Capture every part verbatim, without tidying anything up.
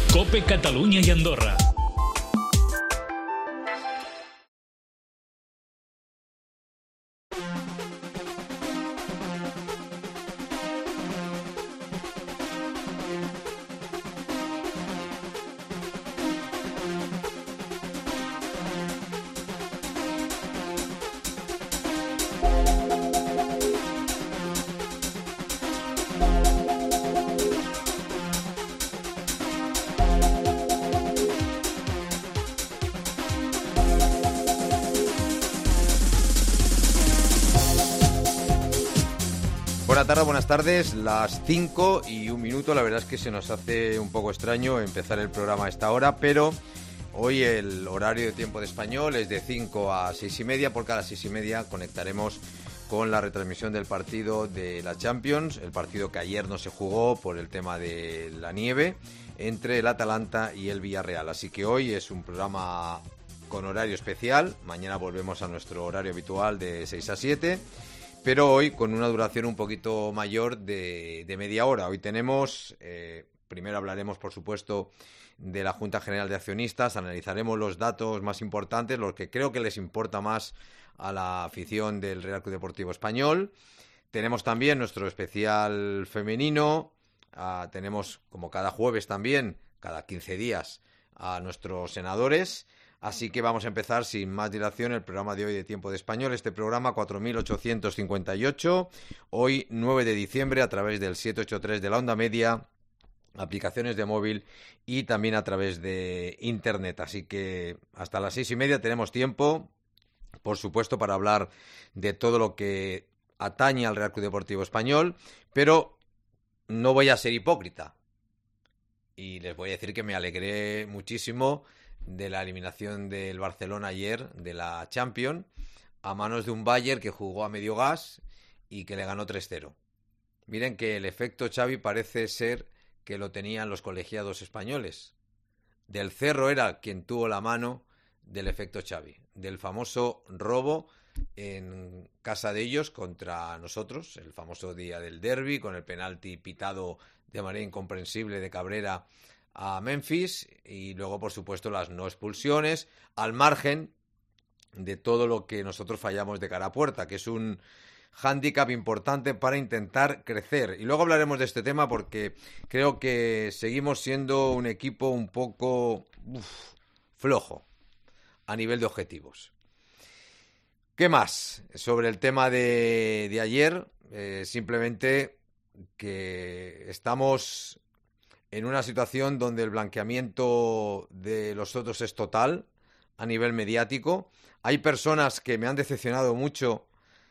COPE Catalunya i Andorra. Buenas tardes, buenas tardes, las cinco y un minuto. La verdad es que se nos hace un poco extraño empezar el programa a esta hora, pero hoy el horario de tiempo de español es de cinco a seis y media, porque a las seis y media conectaremos con la retransmisión del partido de la Champions, el partido que ayer no se jugó por el tema de la nieve, entre el Atalanta y el Villarreal. Así que hoy es un programa con horario especial. Mañana volvemos a nuestro horario habitual de seis a siete. Pero hoy con una duración un poquito mayor de, de media hora. Hoy tenemos, eh, primero hablaremos por supuesto de la Junta General de Accionistas, analizaremos los datos más importantes, los que creo que les importa más a la afición del Real Club Deportivo Español. Tenemos también nuestro especial femenino, uh, tenemos como cada jueves también, cada quince días, a nuestros senadores. Así que vamos a empezar sin más dilación el programa de hoy de Tiempo de Español, este programa cuatro mil ochocientos cincuenta y ocho, hoy nueve de diciembre a través del setecientos ochenta y tres de la onda media, aplicaciones de móvil y también a través de internet. Así que hasta las seis y media tenemos tiempo, por supuesto, para hablar de todo lo que atañe al Real Club Deportivo Español, pero no voy a ser hipócrita y les voy a decir que me alegré muchísimo de la eliminación del Barcelona ayer de la Champions a manos de un Bayern que jugó a medio gas y que le ganó tres cero. Miren que el efecto Xavi parece ser que lo tenían los colegiados españoles. Del Cerro era quien tuvo la mano del efecto Xavi, del famoso robo en casa de ellos contra nosotros, el famoso día del derbi con el penalti pitado de manera incomprensible de Cabrera a Memphis, y luego por supuesto las no expulsiones, al margen de todo lo que nosotros fallamos de cara a puerta, que es un hándicap importante para intentar crecer. Y luego hablaremos de este tema porque creo que seguimos siendo un equipo un poco uf, flojo a nivel de objetivos. ¿Qué más? Sobre el tema de, de ayer, eh, simplemente que estamos en una situación donde el blanqueamiento de los otros es total a nivel mediático. Hay personas que me han decepcionado mucho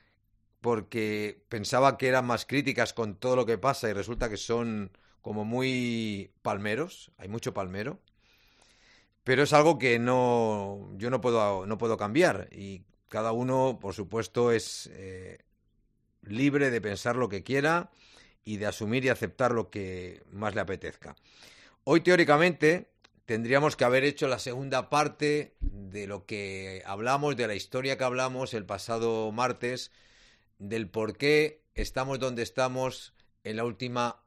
porque pensaba que eran más críticas con todo lo que pasa y resulta que son como muy palmeros, hay mucho palmero, pero es algo que no yo no puedo, no puedo cambiar y cada uno, por supuesto, es eh, libre de pensar lo que quiera y de asumir y aceptar lo que más le apetezca. Hoy, teóricamente, tendríamos que haber hecho la segunda parte de lo que hablamos, de la historia que hablamos el pasado martes, del por qué estamos donde estamos en la última...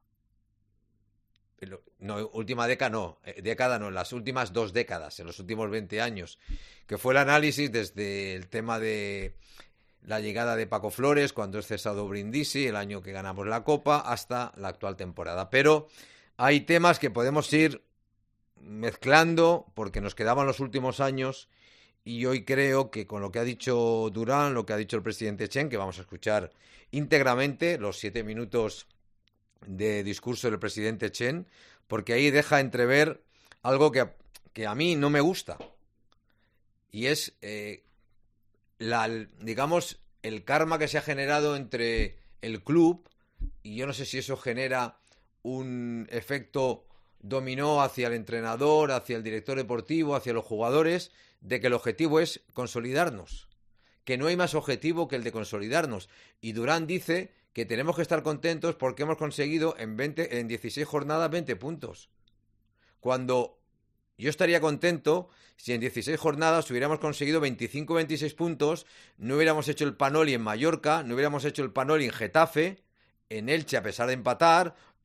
No, última década no, década no, en las últimas dos décadas, en los últimos veinte años, que fue el análisis desde el tema de la llegada de Paco Flores, cuando es cesado Brindisi, el año que ganamos la Copa, hasta la actual temporada. Pero hay temas que podemos ir mezclando porque nos quedaban los últimos años y hoy creo que con lo que ha dicho Durán, lo que ha dicho el presidente Chen, que vamos a escuchar íntegramente los siete minutos de discurso del presidente Chen, porque ahí deja entrever algo que, que a mí no me gusta y es... Eh, La, digamos, el karma que se ha generado entre el club, y yo no sé si eso genera un efecto dominó hacia el entrenador, hacia el director deportivo, hacia los jugadores, de que el objetivo es consolidarnos, que no hay más objetivo que el de consolidarnos. Y Durán dice que tenemos que estar contentos porque hemos conseguido en, veinte, en dieciséis jornadas veinte puntos. Cuando yo estaría contento si en dieciséis jornadas hubiéramos conseguido veinticinco o veintiséis puntos, no hubiéramos hecho el Panoli en Mallorca, no hubiéramos hecho el Panoli en Getafe, en Elche a pesar de empatar,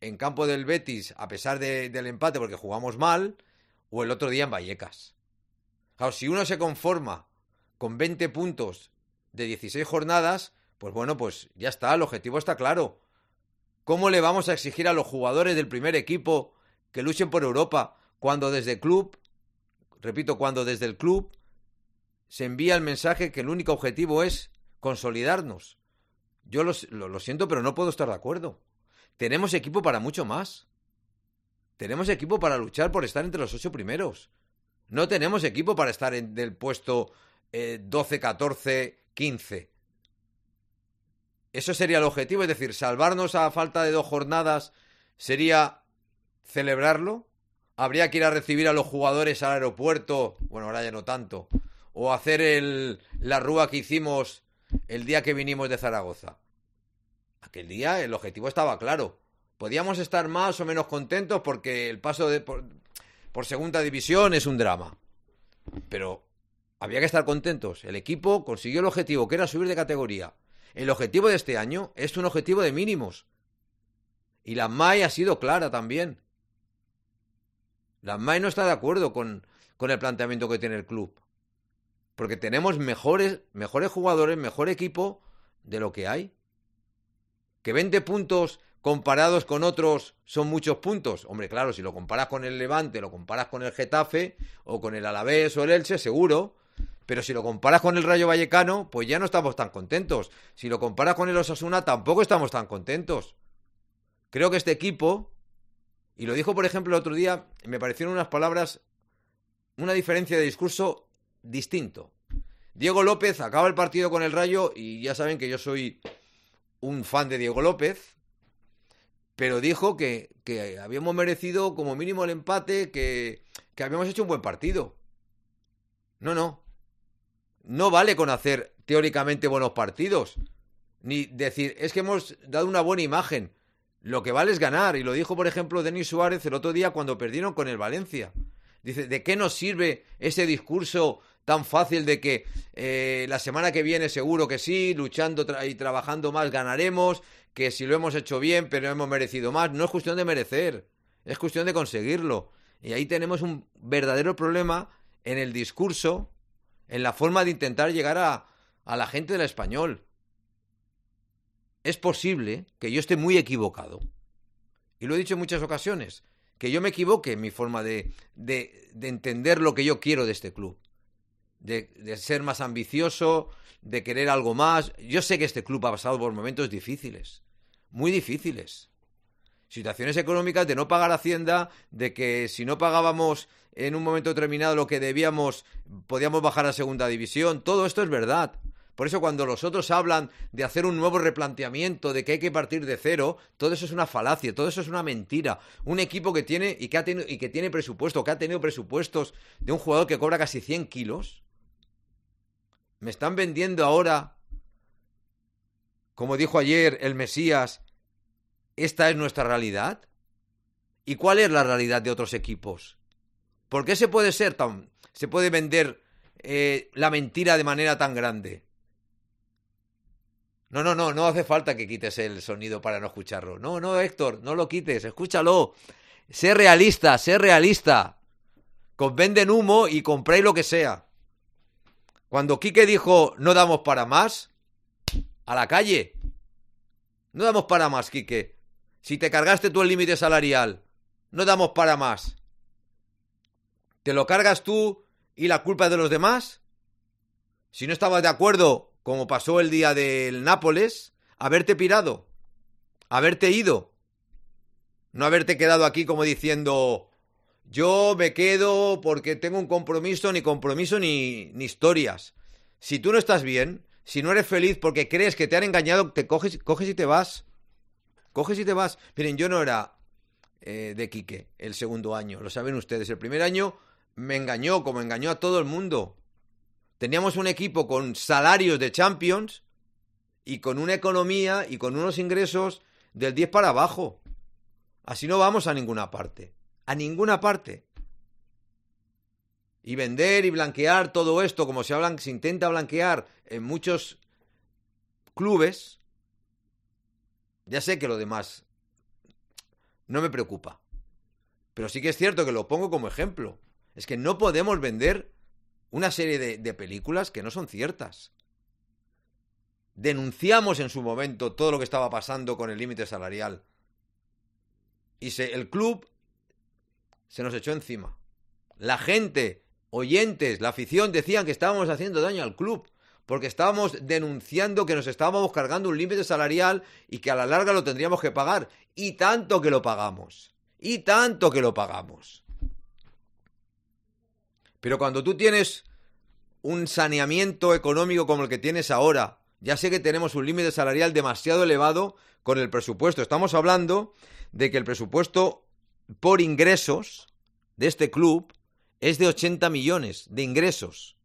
en campo del Betis, a pesar de, del empate porque jugamos mal, o el otro día en Vallecas. Claro, si uno se conforma con veinte puntos de dieciséis jornadas, pues bueno, pues ya está, el objetivo está claro. ¿Cómo le vamos a exigir a los jugadores del primer equipo que luchen por Europa cuando desde el club, repito, cuando desde el club se envía el mensaje que el único objetivo es consolidarnos? Yo lo, lo, lo siento, pero no puedo estar de acuerdo. Tenemos equipo para mucho más. Tenemos equipo para luchar por estar entre los ocho primeros. No tenemos equipo para estar en del puesto eh, doce, catorce, quince. Eso sería el objetivo, es decir, salvarnos a falta de dos jornadas sería celebrarlo. Habría que ir a recibir a los jugadores al aeropuerto, bueno, ahora ya no tanto, o hacer el, la rúa que hicimos el día que vinimos de Zaragoza. Aquel día el objetivo estaba claro. Podíamos estar más o menos contentos porque el paso de, por, por segunda división es un drama. Pero había que estar contentos. El equipo consiguió el objetivo, que era subir de categoría. El objetivo de este año es un objetivo de mínimos. Y la M A I ha sido clara también. La M A I no está de acuerdo con, con el planteamiento que tiene el club. Porque tenemos mejores, mejores jugadores, mejor equipo de lo que hay. Que veinte puntos comparados con otros son muchos puntos. Hombre, claro, si lo comparas con el Levante, lo comparas con el Getafe, o con el Alavés o el Elche, seguro. Pero si lo comparas con el Rayo Vallecano, pues ya no estamos tan contentos. Si lo comparas con el Osasuna, tampoco estamos tan contentos. Creo que este equipo, y lo dijo por ejemplo el otro día, me parecieron unas palabras, una diferencia de discurso distinto. Diego López acaba el partido con el Rayo, y ya saben que yo soy un fan de Diego López, pero dijo que, que habíamos merecido como mínimo el empate, que, que habíamos hecho un buen partido. No, no. No vale con hacer teóricamente buenos partidos, ni decir, es que hemos dado una buena imagen. Lo que vale es ganar, y lo dijo por ejemplo Denis Suárez el otro día cuando perdieron con el Valencia. Dice, ¿de qué nos sirve ese discurso tan fácil de que eh, la semana que viene seguro que sí, luchando tra- y trabajando más ganaremos, que si lo hemos hecho bien pero hemos merecido más? No es cuestión de merecer, es cuestión de conseguirlo. Y ahí tenemos un verdadero problema en el discurso, en la forma de intentar llegar a, a la gente del Español. Es posible que yo esté muy equivocado, y lo he dicho en muchas ocasiones, que yo me equivoque en mi forma de, de, de entender lo que yo quiero de este club, de, de ser más ambicioso, de querer algo más. Yo sé que este club ha pasado por momentos difíciles, muy difíciles, situaciones económicas de no pagar Hacienda, de que si no pagábamos en un momento determinado lo que debíamos, podíamos bajar a segunda división. Todo esto es verdad. Por eso cuando los otros hablan de hacer un nuevo replanteamiento, de que hay que partir de cero, todo eso es una falacia, todo eso es una mentira. Un equipo que tiene y que, ha tenido, y que tiene presupuesto, que ha tenido presupuestos de un jugador que cobra casi cien kilos, me están vendiendo ahora, como dijo ayer el Mesías, ¿esta es nuestra realidad? ¿Y cuál es la realidad de otros equipos? ¿Por qué se puede ser tan, se puede vender eh, la mentira de manera tan grande? No, no, no, no hace falta que quites el sonido para no escucharlo. No, no, Héctor, no lo quites, escúchalo. Sé realista, sé realista. Con venden humo y compréis lo que sea. Cuando Quique dijo no damos para más, a la calle. No damos para más, Quique. Si te cargaste tú el límite salarial, no damos para más. ¿Te lo cargas tú y la culpa es de los demás? Si no estabas de acuerdo, como pasó el día del Nápoles, haberte pirado, haberte ido, no haberte quedado aquí como diciendo yo me quedo porque tengo un compromiso, ni compromiso ni, ni historias. Si tú no estás bien, si no eres feliz porque crees que te han engañado, te coges, coges y te vas. Coges y te vas. Miren, yo no era eh, de Quique el segundo año, lo saben ustedes. El primer año me engañó, como engañó a todo el mundo. Teníamos un equipo con salarios de Champions y con una economía y con unos ingresos del diez para abajo. Así no vamos a ninguna parte. A ninguna parte. Y vender y blanquear todo esto, como se, hablan, se intenta blanquear en muchos clubes. Ya sé que lo demás no me preocupa. Pero sí que es cierto que lo pongo como ejemplo. Es que no podemos vender una serie de, de películas que no son ciertas. Denunciamos en su momento todo lo que estaba pasando con el límite salarial. Y se, el club se nos echó encima. La gente, oyentes, la afición decían que estábamos haciendo daño al club, porque estábamos denunciando que nos estábamos cargando un límite salarial y que a la larga lo tendríamos que pagar. Y tanto que lo pagamos. Y tanto que lo pagamos. Pero cuando tú tienes un saneamiento económico como el que tienes ahora, ya sé que tenemos un límite salarial demasiado elevado con el presupuesto. Estamos hablando de que el presupuesto por ingresos de este club es de ochenta millones de ingresos.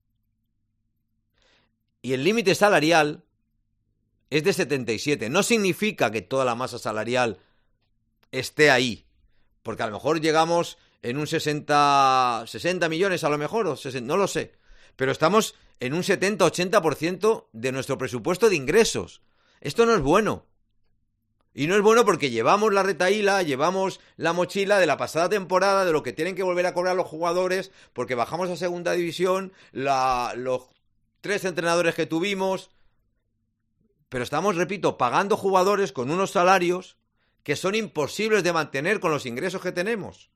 Y el límite salarial es de setenta y siete. No significa que toda la masa salarial esté ahí. Porque a lo mejor llegamos en un sesenta, sesenta millones a lo mejor, o sesenta, no lo sé. Pero estamos en un setenta a ochenta por ciento de nuestro presupuesto de ingresos. Esto no es bueno. Y no es bueno porque llevamos la retahíla, llevamos la mochila de la pasada temporada, de lo que tienen que volver a cobrar los jugadores, porque bajamos a segunda división, la, los tres entrenadores que tuvimos. Pero estamos, repito, pagando jugadores con unos salarios que son imposibles de mantener con los ingresos que tenemos.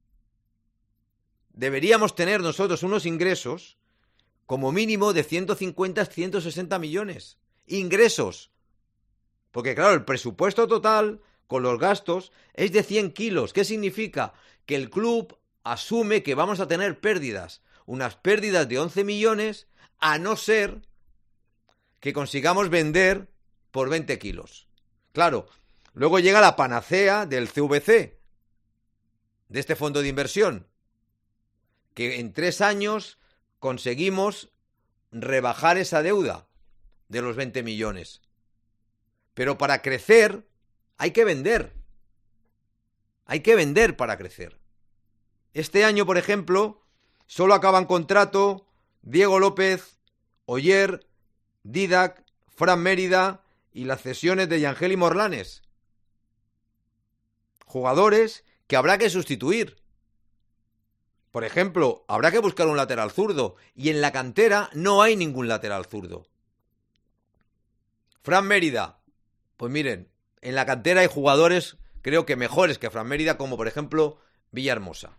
Deberíamos tener nosotros unos ingresos como mínimo de ciento cincuenta a ciento sesenta millones. Ingresos. Porque claro, el presupuesto total con los gastos es de cien kilos. ¿Qué significa? Que el club asume que vamos a tener pérdidas. Unas pérdidas de once millones, a no ser que consigamos vender por veinte kilos. Claro, luego llega la panacea del C V C, de este fondo de inversión, que en tres años conseguimos rebajar esa deuda de los veinte millones. Pero para crecer hay que vender. Hay que vender para crecer. Este año, por ejemplo, solo acaban contrato Diego López, Oyer, Didac, Fran Mérida y las cesiones de Yangel y Morlanes. Jugadores que habrá que sustituir. Por ejemplo, habrá que buscar un lateral zurdo y en la cantera no hay ningún lateral zurdo. Fran Mérida, pues miren, en la cantera hay jugadores creo que mejores que Fran Mérida, como por ejemplo Villahermosa.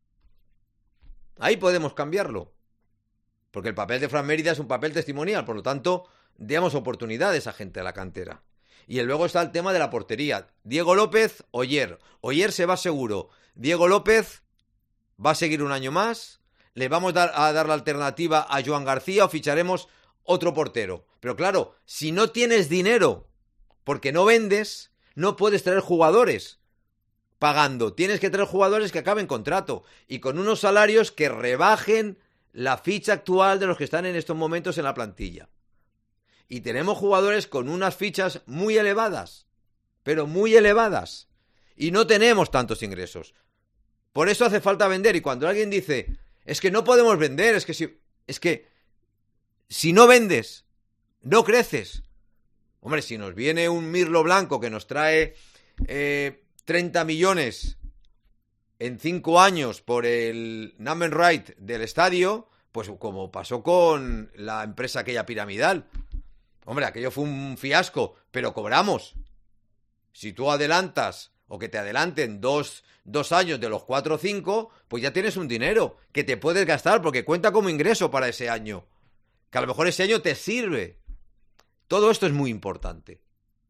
Ahí podemos cambiarlo, porque el papel de Fran Mérida es un papel testimonial, por lo tanto, demos oportunidades a gente de la cantera. Y luego está el tema de la portería. Diego López, Oyer. Oyer se va seguro. Diego López va a seguir un año más. Le vamos a dar, a dar la alternativa a Joan García o ficharemos otro portero. Pero claro, si no tienes dinero porque no vendes, no puedes traer jugadores pagando. Tienes que traer jugadores que acaben contrato y con unos salarios que rebajen la ficha actual de los que están en estos momentos en la plantilla. Y tenemos jugadores con unas fichas muy elevadas, pero muy elevadas. Y no tenemos tantos ingresos. Por eso hace falta vender. Y cuando alguien dice, es que no podemos vender, es que si, es que si no vendes, no creces. Hombre, si nos viene un Mirlo Blanco que nos trae eh, treinta millones en cinco años por el Number Right del estadio, pues como pasó con la empresa aquella piramidal. Hombre, aquello fue un fiasco, pero cobramos. Si tú adelantas o que te adelanten dos, dos años de los cuatro o cinco, pues ya tienes un dinero que te puedes gastar porque cuenta como ingreso para ese año. Que a lo mejor ese año te sirve. Todo esto es muy importante.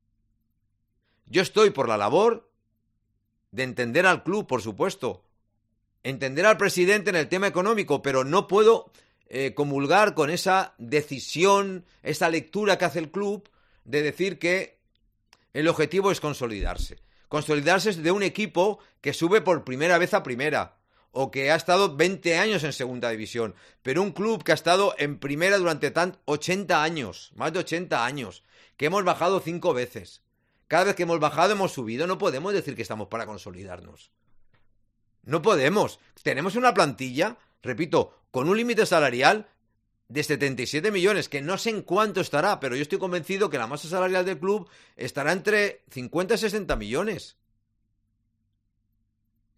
Yo estoy por la labor de entender al club, por supuesto. Entender al presidente en el tema económico, pero no puedo eh, comulgar con esa decisión, esa lectura que hace el club de decir que el objetivo es consolidarse. Consolidarse de un equipo que sube por primera vez a primera o que ha estado veinte años en segunda división, pero un club que ha estado en primera durante tan ochenta años, más de ochenta años, que hemos bajado cinco veces. Cada vez que hemos bajado hemos subido. No podemos decir que estamos para consolidarnos. No podemos. Tenemos una plantilla, repito, con un límite salarial de setenta y siete millones, que no sé en cuánto estará, pero yo estoy convencido que la masa salarial del club estará entre cincuenta y sesenta millones.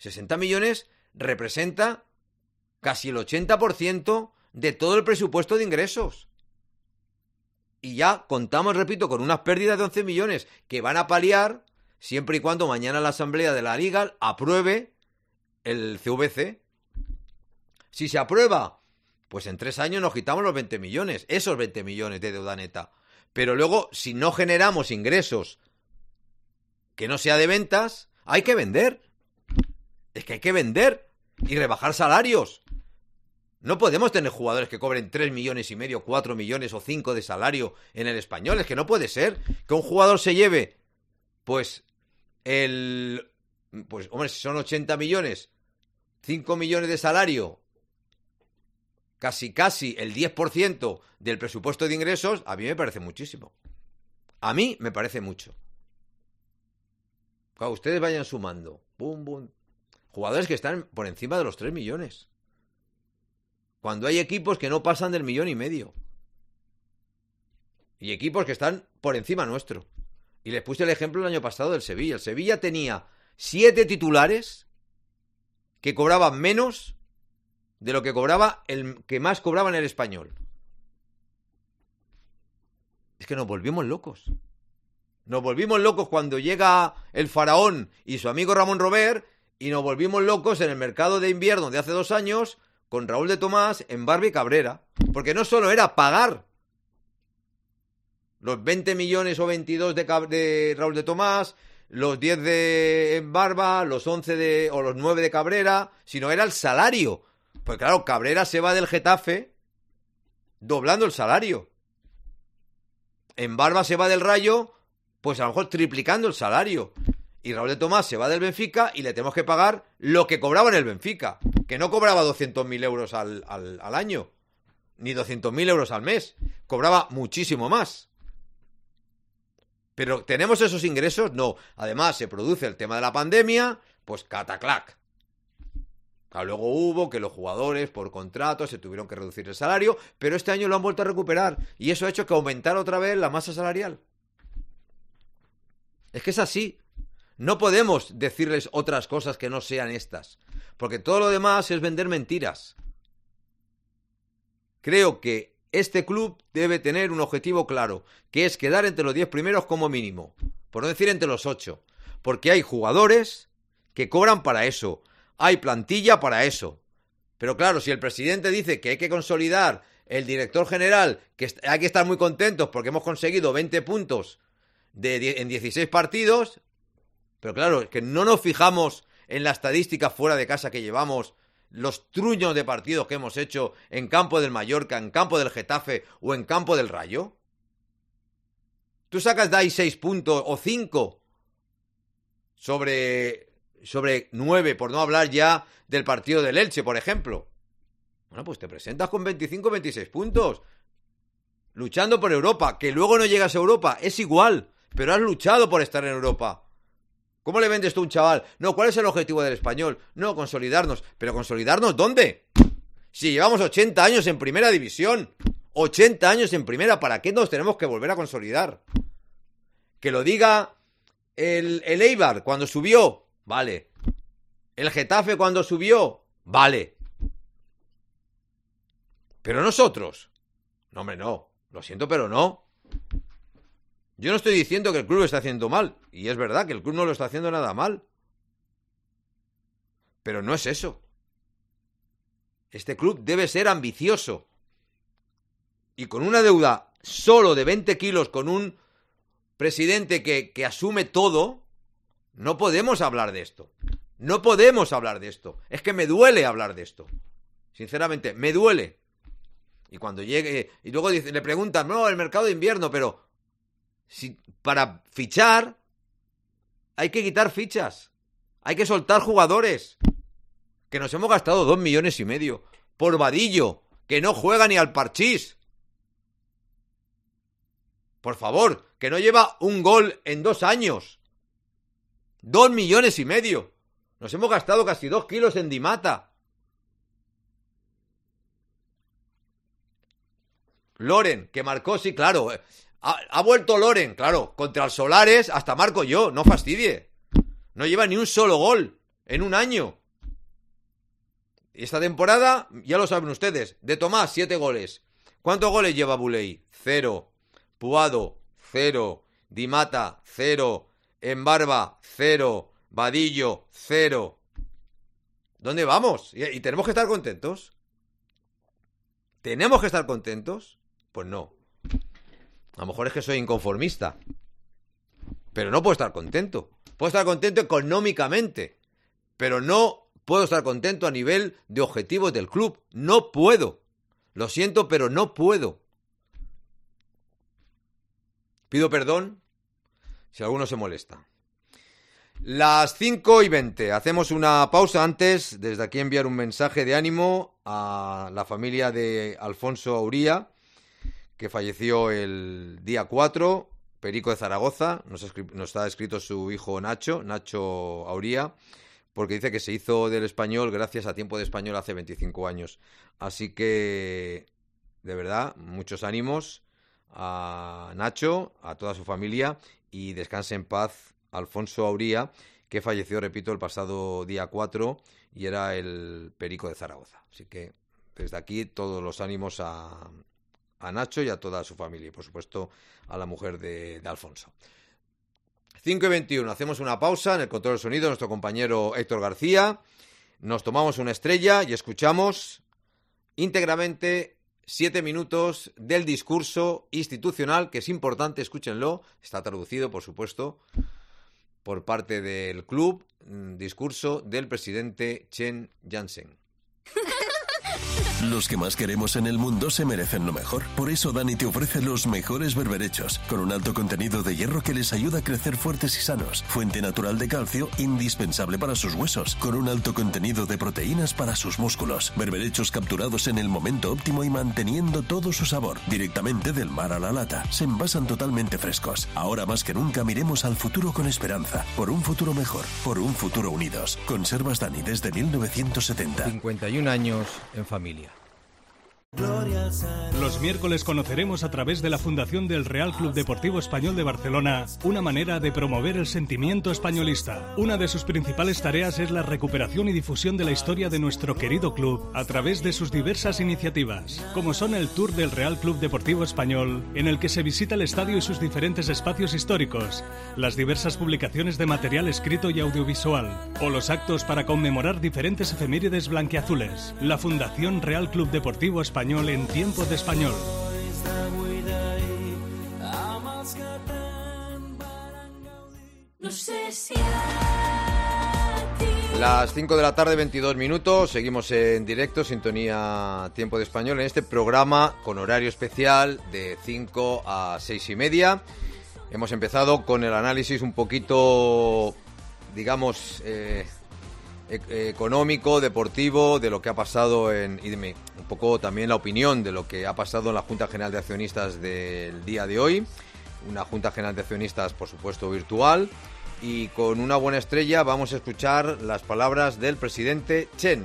sesenta millones representa casi el ochenta por ciento de todo el presupuesto de ingresos. Y ya contamos, repito, con unas pérdidas de once millones que van a paliar siempre y cuando mañana la Asamblea de la Liga apruebe el C V C. Si se aprueba, pues en tres años nos quitamos los veinte millones, esos veinte millones de deuda neta. Pero luego, si no generamos ingresos que no sea de ventas, hay que vender. Es que hay que vender y rebajar salarios. No podemos tener jugadores que cobren tres millones y medio, cuatro millones o cinco de salario en el Español. Es que no puede ser que un jugador se lleve, pues, el... Pues, hombre, si son ochenta millones, cinco millones de salario, casi casi el diez por ciento del presupuesto de ingresos, a mí me parece muchísimo. A mí me parece mucho. Claro, ustedes vayan sumando. Bum, bum. Jugadores que están por encima de los tres millones. Cuando hay equipos que no pasan del millón y medio. Y equipos que están por encima nuestro. Y les puse el ejemplo el año pasado del Sevilla. El Sevilla tenía siete titulares que cobraban menos de lo que cobraba el que más cobraba en el Español. Es que nos volvimos locos. Nos volvimos locos cuando llega el Faraón y su amigo Ramón Robert, y nos volvimos locos en el mercado de invierno de hace dos años con Raúl de Tomás, Embarba y Cabrera. Porque no solo era pagar los veinte millones o veintidós de, de Raúl de Tomás, los diez de Embarba, los once de, o los nueve de Cabrera, sino era el salario. Pues claro, Cabrera se va del Getafe doblando el salario. Embarba se va del Rayo, pues a lo mejor triplicando el salario. Y Raúl de Tomás se va del Benfica y le tenemos que pagar lo que cobraba en el Benfica, que no cobraba doscientos mil euros al, al, al año, ni doscientos mil euros al mes, cobraba muchísimo más. Pero ¿tenemos esos ingresos? No. Además, se produce el tema de la pandemia, pues cataclac. Claro, luego hubo que los jugadores por contrato se tuvieron que reducir el salario, pero este año lo han vuelto a recuperar y eso ha hecho que aumentara otra vez la masa salarial. Es que es así. No podemos decirles otras cosas que no sean estas, porque todo lo demás es vender mentiras. Creo que este club debe tener un objetivo claro, que es quedar entre los diez primeros como mínimo, por no decir entre los ocho, porque hay jugadores que cobran para eso, hay plantilla para eso. Pero claro, si el presidente dice que hay que consolidar, el director general, que hay que estar muy contentos porque hemos conseguido veinte puntos de, en dieciséis partidos... Pero claro, es que no nos fijamos en la estadística fuera de casa que llevamos, los truños de partidos que hemos hecho en campo del Mallorca, en campo del Getafe o en campo del Rayo. Tú sacas de ahí seis puntos o cinco sobre, sobre nueve, por no hablar ya del partido del Elche, por ejemplo. Bueno, pues te presentas con veinticinco o veintiséis puntos, luchando por Europa, que luego no llegas a Europa, es igual, pero has luchado por estar en Europa. ¿Cómo le vendes tú a un chaval? No, ¿cuál es el objetivo del Español? No, consolidarnos. ¿Pero consolidarnos dónde? Si llevamos ochenta años en primera división. ochenta años en primera. ¿Para qué nos tenemos que volver a consolidar? Que lo diga el, el Eibar cuando subió. Vale. El Getafe cuando subió. Vale. Pero nosotros. No, hombre, no. Lo siento, pero no. Yo no estoy diciendo que el club lo está haciendo mal, y es verdad que el club no lo está haciendo nada mal. Pero no es eso. Este club debe ser ambicioso. Y con una deuda solo de veinte kilos, con un presidente que, que asume todo, no podemos hablar de esto. No podemos hablar de esto. Es que me duele hablar de esto. Sinceramente, me duele. Y cuando llegue... Y luego dice, le preguntan, no, el mercado de invierno, pero... Si para fichar hay que quitar fichas, hay que soltar jugadores, que nos hemos gastado dos millones y medio por Vadillo, que no juega ni al parchís. Por favor, que no lleva un gol en dos años. Dos millones y medio. Nos hemos gastado casi dos kilos en Di Mata. Loren, que marcó, sí, claro. Ha, ha vuelto Loren, claro, contra el Solares hasta marco yo, no fastidie. No lleva ni un solo gol en un año. esta temporada, ya lo saben ustedes, de Tomás, siete goles. ¿Cuántos goles lleva Buley? Cero. Puado, cero. Di Mata, cero. Embarba, cero. Vadillo, cero. ¿Dónde vamos? ¿Y, y tenemos que estar contentos? ¿Tenemos que estar contentos? Pues no. A lo mejor es que soy inconformista. Pero no puedo estar contento. Puedo estar contento económicamente. Pero no puedo estar contento a nivel de objetivos del club. No puedo. Lo siento, pero no puedo. Pido perdón si alguno se molesta. Las cinco y veinte. Hacemos una pausa antes. Desde aquí enviar un mensaje de ánimo a la familia de Alfonso Auría, que falleció el día cuatro, Perico de Zaragoza. Nos ha, nos ha escrito su hijo Nacho, Nacho Auría, porque dice que se hizo del Español gracias a Tiempo de Español hace veinticinco años. Así que, de verdad, muchos ánimos a Nacho, a toda su familia, y descanse en paz Alfonso Auría, que falleció, repito, el pasado día cuatro, y era el Perico de Zaragoza. Así que, desde aquí, todos los ánimos a, a Nacho y a toda su familia, y por supuesto a la mujer de, de Alfonso. cinco y veintiuno, hacemos una pausa en el control del sonido, nuestro compañero Héctor García. Nos tomamos una estrella y escuchamos íntegramente siete minutos del discurso institucional, que es importante, escúchenlo, está traducido, por supuesto, por parte del club, discurso del presidente Chen Jansen. Los que más queremos en el mundo se merecen lo mejor. Por eso Dani te ofrece los mejores berberechos, con un alto contenido de hierro que les ayuda a crecer fuertes y sanos. Fuente natural de calcio, indispensable para sus huesos, con un alto contenido de proteínas para sus músculos. Berberechos capturados en el momento óptimo y manteniendo todo su sabor. Directamente del mar a la lata. Se envasan totalmente frescos. Ahora más que nunca miremos al futuro con esperanza. Por un futuro mejor. Por un futuro unidos. Conservas Dani desde mil novecientos setenta. cincuenta y un años en familia. Los miércoles conoceremos a través de la Fundación del Real Club Deportivo Español de Barcelona una manera de promover el sentimiento españolista. Una de sus principales tareas es la recuperación y difusión de la historia de nuestro querido club a través de sus diversas iniciativas, como son el Tour del Real Club Deportivo Español, en el que se visita el estadio y sus diferentes espacios históricos, las diversas publicaciones de material escrito y audiovisual, o los actos para conmemorar diferentes efemérides blanquiazules. La Fundación Real Club Deportivo Español en tiempo de español. Las cinco de la tarde, veintidós minutos, seguimos en directo, sintonía Tiempo de Español, en este programa con horario especial de cinco a seis y media. Hemos empezado con el análisis un poquito, digamos, eh, económico, deportivo, de lo que ha pasado en, y dime, un poco también la opinión de lo que ha pasado en la Junta General de Accionistas del día de hoy, una Junta General de Accionistas, por supuesto, virtual, y con una buena estrella vamos a escuchar las palabras del presidente Chen.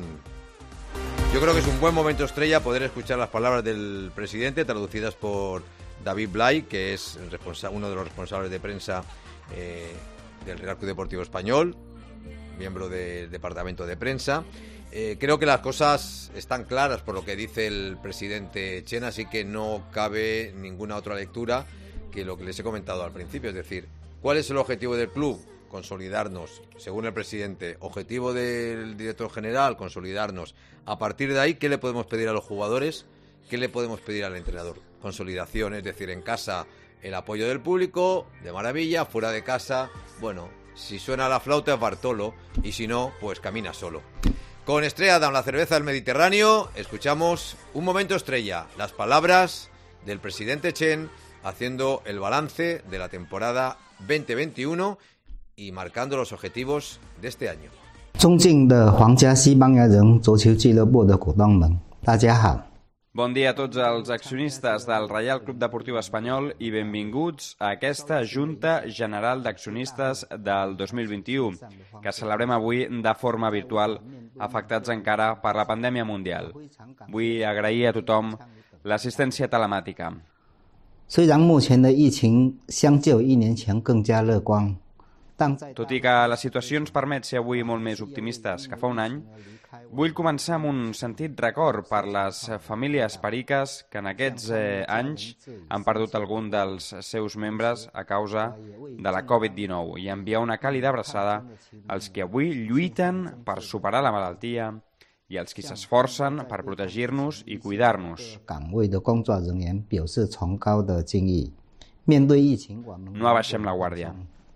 Yo creo que es un buen momento estrella poder escuchar las palabras del presidente traducidas por David Blay, que es el responsa- uno de los responsables de prensa eh, del Real Club Deportivo Español, miembro del departamento de prensa. Eh, creo que las cosas están claras por lo que dice el presidente Chen, así que no cabe ninguna otra lectura que lo que les he comentado al principio, es decir, ¿cuál es el objetivo del club? Consolidarnos, según el presidente. Objetivo del director general, consolidarnos. A partir de ahí, ¿qué le podemos pedir a los jugadores? ¿Qué le podemos pedir al entrenador? Consolidación, es decir, en casa el apoyo del público, de maravilla, fuera de casa, bueno, si suena la flauta es Bartolo, y si no, pues camina solo. Con Estrella Damm, la cerveza del Mediterráneo, escuchamos un momento estrella, las palabras del presidente Chen haciendo el balance de la temporada veinte veintiuno y marcando los objetivos de este año. 尊敬的皇家西班牙人足球俱乐部的股东们，大家好。 Bon dia a tots els accionistes del Reial Club Deportiu Espanyol i benvinguts a aquesta Junta General d'Accionistes del dos mil vint-i-u, que celebrem avui de forma virtual, afectats encara per la pandèmia mundial. Vull agrair a tothom l'assistència telemàtica. 虽然目前的疫情相较一年前更加乐观， Tot i que la situació ens permet ser avui molt més optimistes que fa un any, vull començar amb un sentit record per les famílies periques que en aquests eh, anys han perdut algun dels seus membres a causa de la covid dinou i enviar una càlida abraçada als que avui lluiten per superar la malaltia i als qui s'esforcen per protegir-nos i cuidar-nos. No abaixem la guàrdia.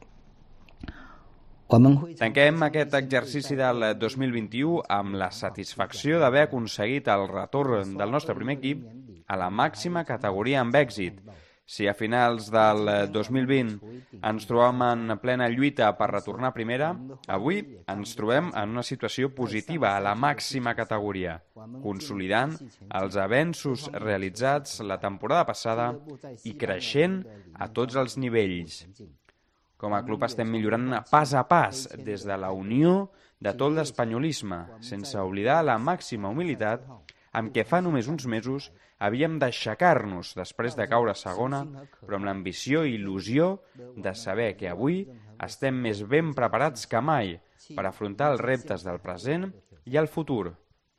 Tanquem aquest exercici del dos mil vint-i-u amb la satisfacció d'haver aconseguit el retorn del nostre primer equip a la màxima categoria amb èxit. Si a finals del dos mil vint ens trobem en plena lluita per retornar a primera, avui ens trobem en una situació positiva a la màxima categoria, consolidant els avenços realitzats la temporada passada i creixent a tots els nivells. Com a club estem millorant pas a pas des de la unió de tot l'espanyolisme, sense oblidar la màxima humilitat amb què fa només uns mesos havíem d'aixecar-nos després de caure a segona, però amb l'ambició i il·lusió de saber que avui estem més ben preparats que mai per afrontar els reptes del present i el futur.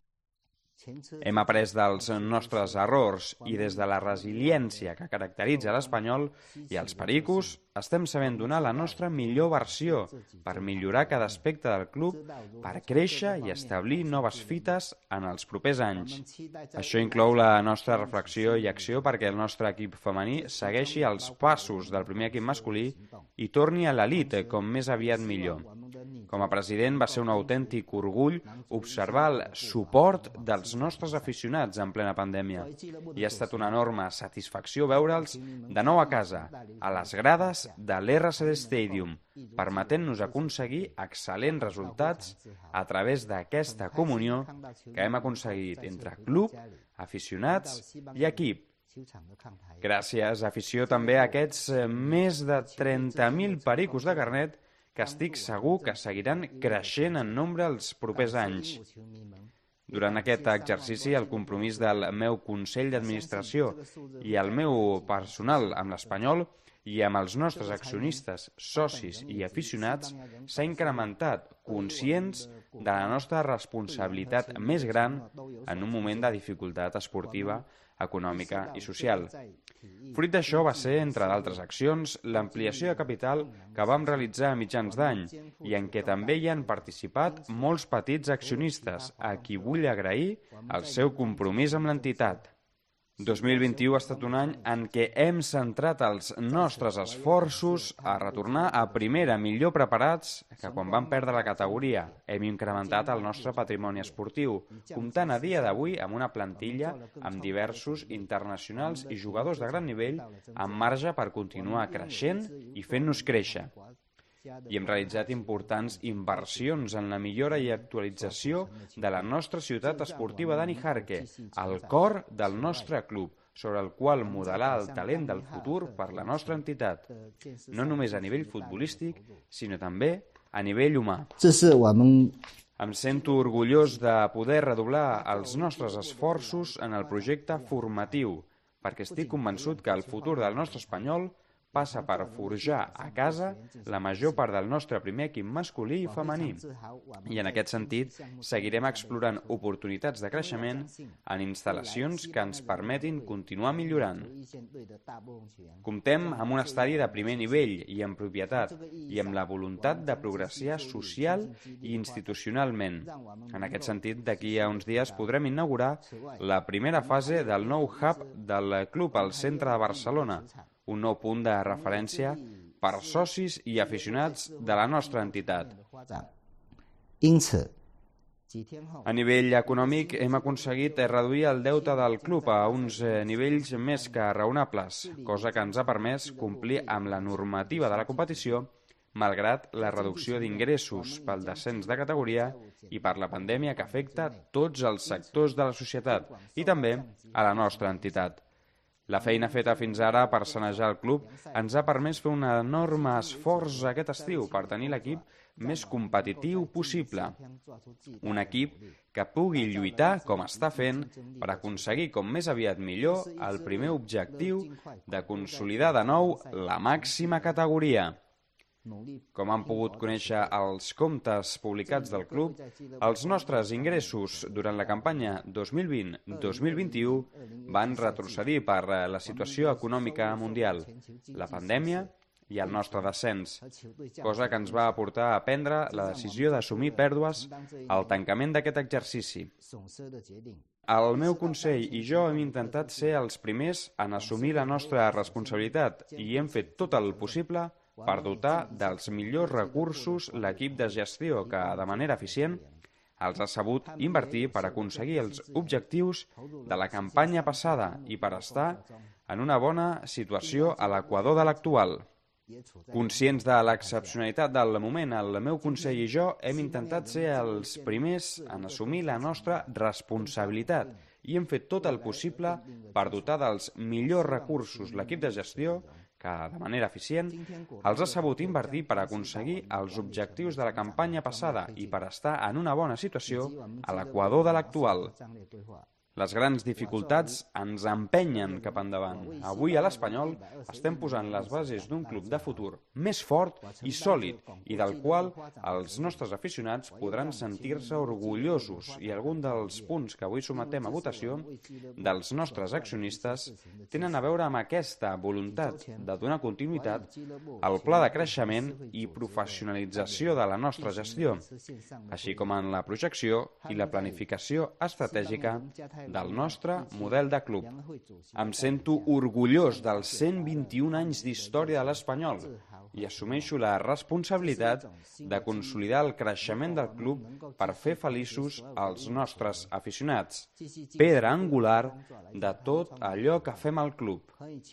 Hem après dels nostres errors i des de la resiliència que caracteritza l'espanyol i els pericos estem sabent donar la nostra millor versió per millorar cada aspecte del club, per créixer i establir noves fites en els propers anys. Això inclou la nostra reflexió i acció perquè el nostre equip femení segueixi els passos del primer equip masculí i torni a l'elit com més aviat millor. Com a president va ser un autèntic orgull observar el suport dels nostres aficionats en plena pandèmia i ha estat una enorme satisfacció veure'ls de nou a casa, a les grades de l'R C D Stadium, permetent-nos aconseguir excel·lents resultats a través d'aquesta comunió que hem aconseguit entre club, aficionats i equip. Gràcies, afició, també a aquests més de trenta mil pericos de carnet que estic segur que seguiran creixent en nombre els propers anys. Durant aquest exercici, el compromís del meu Consell d'Administració i el meu personal amb l'Espanyol i amb els nostres accionistes, socis i aficionats s'ha incrementat, conscients de la nostra responsabilitat més gran en un moment de dificultat esportiva, econòmica i social. Fruit d'això va ser, entre d'altres accions, l'ampliació de capital que vam realitzar a mitjans d'any i en què també hi han participat molts petits accionistes, a qui vull agrair el seu compromís amb l'entitat. dos mil vint-i-u ha estat un any en què hem centrat els nostres esforços a retornar a primera millor preparats que quan vam perdre la categoria. Hem incrementat el nostre patrimoni esportiu, comptant a dia d'avui amb una plantilla amb diversos internacionals i jugadors de gran nivell amb marge per continuar creixent i fent-nos créixer. I hem realitzat importants inversions en la millora i actualització de la nostra ciutat esportiva de Nijarque, el cor del nostre club, sobre el qual modelar el talent del futur per la nostra entitat, no només a nivell futbolístic, sinó també a nivell humà. Em sento orgullós de poder redoblar els nostres esforços en el projecte formatiu, perquè estic convençut que el futur del nostre espanyol passa per forjar a casa la major part del nostre primer equip masculí i femení. I en aquest sentit, seguirem explorant oportunitats de creixement en instal·lacions que ens permetin continuar millorant. Comptem amb un estadi de primer nivell i en propietat i amb la voluntat de progressar social i institucionalment. En aquest sentit, d'aquí a uns dies podrem inaugurar la primera fase del nou hub del club al centre de Barcelona, un nou punt de referència per socis i aficionats de la nostra entitat. A nivell econòmic, hem aconseguit reduir el deute del club a uns nivells més que raonables, cosa que ens ha permès complir amb la normativa de la competició, malgrat la reducció d'ingressos pel descens de categoria i per la pandèmia que afecta tots els sectors de la societat i també a la nostra entitat. La feina feta fins ara per sanejar el club ens ha permès fer un enorme esforç aquest estiu per tenir l'equip més competitiu possible. Un equip que pugui lluitar, com està fent, per aconseguir com més aviat millor el primer objectiu de consolidar de nou la màxima categoria. Com han pogut conèixer els comptes publicats del club, els nostres ingressos durant la campanya dos mil vint dos mil vint-i-u van retrocedir per la situació econòmica mundial, la pandèmia i el nostre descens, cosa que ens va portar a prendre la decisió d'assumir pèrdues al tancament d'aquest exercici. El meu consell i jo hem intentat ser els primers en assumir la nostra responsabilitat i hem fet tot el possible per dotar dels millors recursos l'equip de gestió que, de manera eficient, els ha sabut invertir per aconseguir els objectius de la campanya passada i per estar en una bona situació a l'equador de l'actual. Conscients de l'excepcionalitat del moment, el meu consell i jo hem intentat ser els primers en assumir la nostra responsabilitat i hem fet tot el possible per dotar dels millors recursos l'equip de gestió que, de manera eficient, els ha sabut invertir per aconseguir els objectius de la campanya passada i per estar en una bona situació a l'equador de l'actual. Les grans dificultats ens empenyen cap endavant. Avui a l'Espanyol estem posant les bases d'un club de futur més fort i sòlid i del qual els nostres aficionats podran sentir-se orgullosos i algun dels punts que avui sometem a votació dels nostres accionistes tenen a veure amb aquesta voluntat de donar continuïtat al pla de creixement i professionalització de la nostra gestió, així com en la projecció i la planificació estratègica del nostre model de club. Em sento orgullós dels cent vint-i-un anys d'història de l'Espanyol i assumeixo la responsabilitat de consolidar el creixement del club per fer feliços els nostres aficionats, pedra angular de tot allò que fem al club.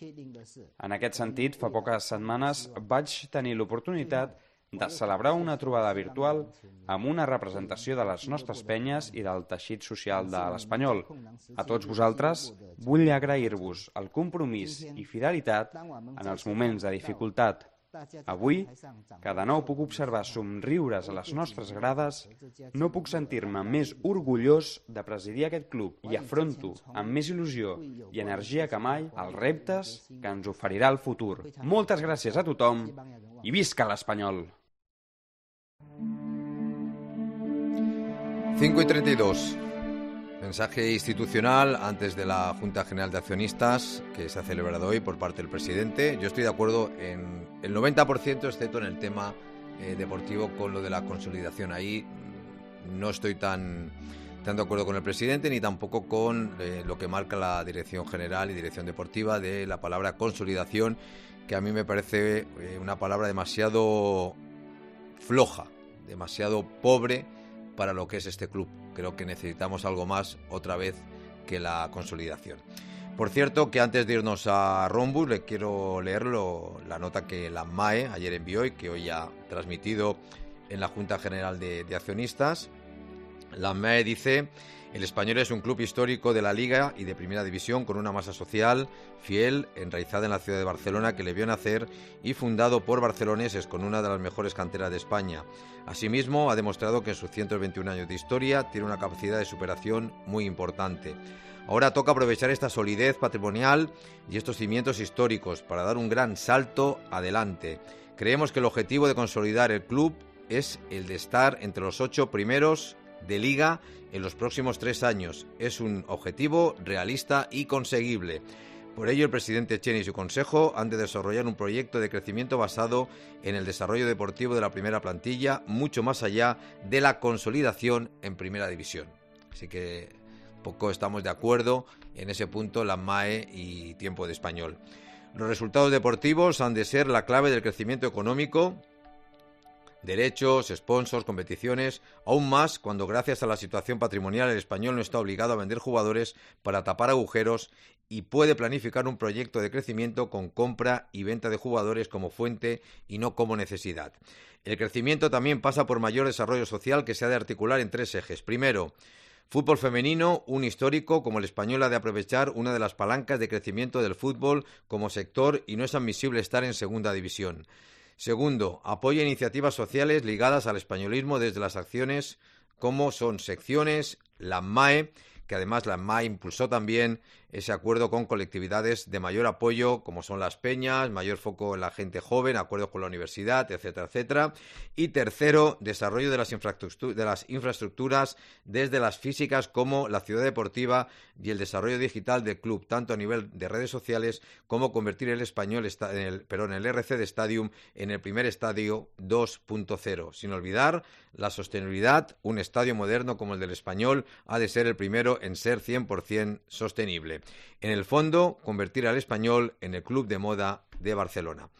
En aquest sentit, fa poques setmanes vaig tenir l'oportunitat de celebrar una trobada virtual amb una representació de les nostres penyes i del teixit social de l'Espanyol. A tots vosaltres vull agrair-vos el compromís i fidelitat en els moments de dificultat. Avui, que de nou puc observar somriures a les nostres grades, no puc sentir-me més orgullós de presidir aquest club i afronto amb més il·lusió i energia que mai els reptes que ens oferirà el futur. Moltes gràcies a tothom i visca l'Espanyol! cinco y treinta y dos. Mensaje institucional antes de la Junta General de Accionistas que se ha celebrado hoy por parte del presidente. Yo estoy de acuerdo en el noventa por ciento, excepto en el tema eh, deportivo, con lo de la consolidación. Ahí no estoy tan, tan de acuerdo con el presidente ni tampoco con eh, lo que marca la Dirección General y Dirección Deportiva de la palabra consolidación, que a mí me parece eh, una palabra demasiado floja, demasiado pobre para lo que es este club. Creo que necesitamos algo más, otra vez, que la consolidación. Por cierto, que antes de irnos a Rombus, le quiero leer lo, la nota que la M A E ayer envió y que hoy ha transmitido en la Junta General de, de Accionistas. La M A E dice: el Español es un club histórico de la Liga y de Primera División con una masa social fiel, enraizada en la ciudad de Barcelona, que le vio nacer y fundado por barceloneses con una de las mejores canteras de España. Asimismo, ha demostrado que en sus ciento veintiún años de historia tiene una capacidad de superación muy importante. Ahora toca aprovechar esta solidez patrimonial y estos cimientos históricos para dar un gran salto adelante. Creemos que el objetivo de consolidar el club es el de estar entre los ocho primeros de Liga en los próximos tres años. Es un objetivo realista y conseguible. Por ello, el presidente Chen y su consejo han de desarrollar un proyecto de crecimiento basado en el desarrollo deportivo de la primera plantilla, mucho más allá de la consolidación en Primera División. Así que poco estamos de acuerdo en ese punto la M A E y Tiempo de Español. Los resultados deportivos han de ser la clave del crecimiento económico. Derechos, sponsors, competiciones, aún más cuando gracias a la situación patrimonial el Español no está obligado a vender jugadores para tapar agujeros y puede planificar un proyecto de crecimiento con compra y venta de jugadores como fuente y no como necesidad. El crecimiento también pasa por mayor desarrollo social que se ha de articular en tres ejes. Primero, fútbol femenino, un histórico como el Español ha de aprovechar una de las palancas de crecimiento del fútbol como sector y no es admisible estar en segunda división. Segundo, apoya iniciativas sociales ligadas al españolismo desde las acciones como son secciones, la M A E, que además la M A E impulsó también ese acuerdo con colectividades de mayor apoyo, como son las peñas, mayor foco en la gente joven, acuerdos con la universidad, etcétera, etcétera. Y tercero, desarrollo de las, infraestructu- de las infraestructuras desde las físicas como la ciudad deportiva y el desarrollo digital del club, tanto a nivel de redes sociales como convertir el español, esta- en el, perdón, el R C D Stadium en el primer estadio dos punto cero. Sin olvidar la sostenibilidad, un estadio moderno como el del Español ha de ser el primero en ser cien por ciento sostenible. En el fondo, convertir al Español en el club de moda de Barcelona.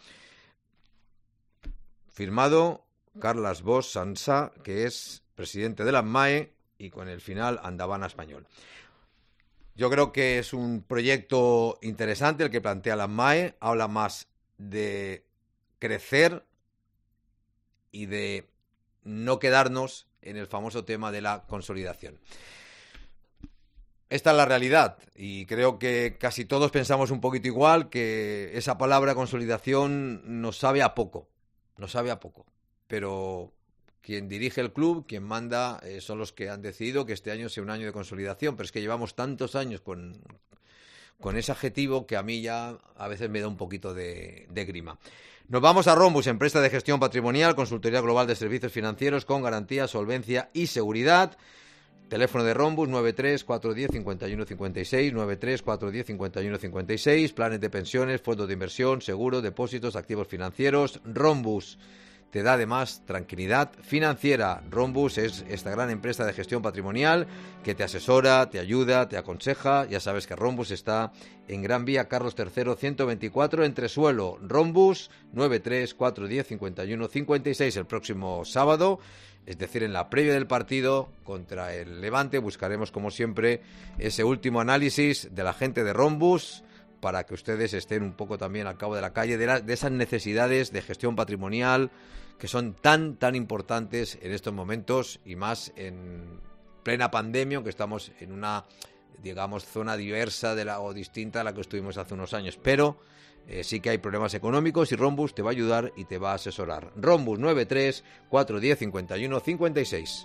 Firmado Carles Bosch Sansà, que es presidente de la M A E, y con el final Andavant Español. Yo creo que es un proyecto interesante el que plantea la M A E, habla más de crecer y de no quedarnos en el famoso tema de la consolidación. Esta es la realidad y creo que casi todos pensamos un poquito igual, que esa palabra consolidación nos sabe a poco, nos sabe a poco, pero quien dirige el club, quien manda, eh, son los que han decidido que este año sea un año de consolidación, pero es que llevamos tantos años con, con ese adjetivo que a mí ya a veces me da un poquito de, de grima. Nos vamos a Rhombus, empresa de gestión patrimonial, consultoría global de servicios financieros con garantía, solvencia y seguridad. Teléfono de Rhombus nueve tres cuatro uno cero cinco uno cinco seis, nueve tres cuatro uno cero cinco uno cinco seis, planes de pensiones, fondos de inversión, seguros, depósitos, activos financieros. Rhombus te da además tranquilidad financiera. Rhombus es esta gran empresa de gestión patrimonial que te asesora, te ayuda, te aconseja. Ya sabes que Rhombus está en Gran Vía Carlos tercero ciento veinticuatro en Tresuelo. Rhombus nueve tres cuatro uno cero cinco uno cinco seis. El próximo sábado, es decir, en la previa del partido contra el Levante, buscaremos como siempre ese último análisis de la gente de Rhombus para que ustedes estén un poco también al cabo de la calle de, la, de esas necesidades de gestión patrimonial que son tan, tan importantes en estos momentos y más en plena pandemia, aunque estamos en una, digamos, zona diversa de la, o distinta a la que estuvimos hace unos años. Pero eh, sí que hay problemas económicos y Rhombus te va a ayudar y te va a asesorar. Rhombus nueve tres cuatro uno cero cinco uno cinco seis.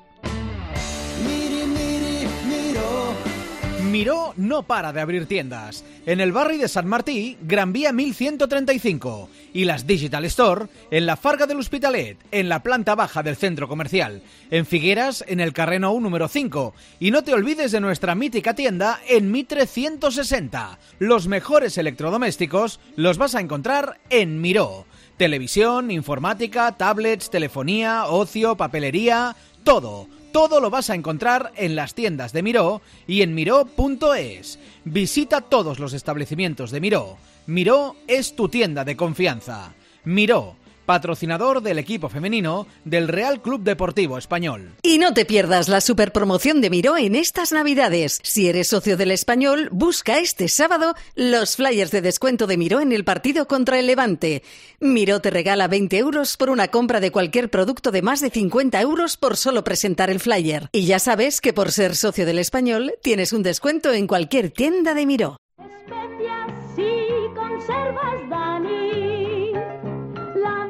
Miró no para de abrir tiendas. En el barri de Sant Martí, Gran Vía mil ciento treinta y cinco. Y las Digital Store en la Farga del Hospitalet, en la planta baja del centro comercial. En Figueras, en el carrer Nou número cinco. Y no te olvides de nuestra mítica tienda en Mitre ciento sesenta. Los mejores electrodomésticos los vas a encontrar en Miró. Televisión, informática, tablets, telefonía, ocio, papelería, todo. Todo lo vas a encontrar en las tiendas de Miró y en miró punto es. Visita todos los establecimientos de Miró. Miró es tu tienda de confianza. Miró, patrocinador del equipo femenino del Real Club Deportivo Español. Y no te pierdas la superpromoción de Miró en estas Navidades. Si eres socio del Español, busca este sábado los flyers de descuento de Miró en el partido contra el Levante. Miró te regala veinte euros por una compra de cualquier producto de más de cincuenta euros por solo presentar el flyer. Y ya sabes que por ser socio del Español tienes un descuento en cualquier tienda de Miró. Especias y conservas, Dani. La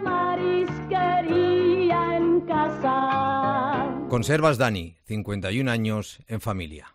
marisquería en casa. Conservas Dani, cincuenta y un años en familia.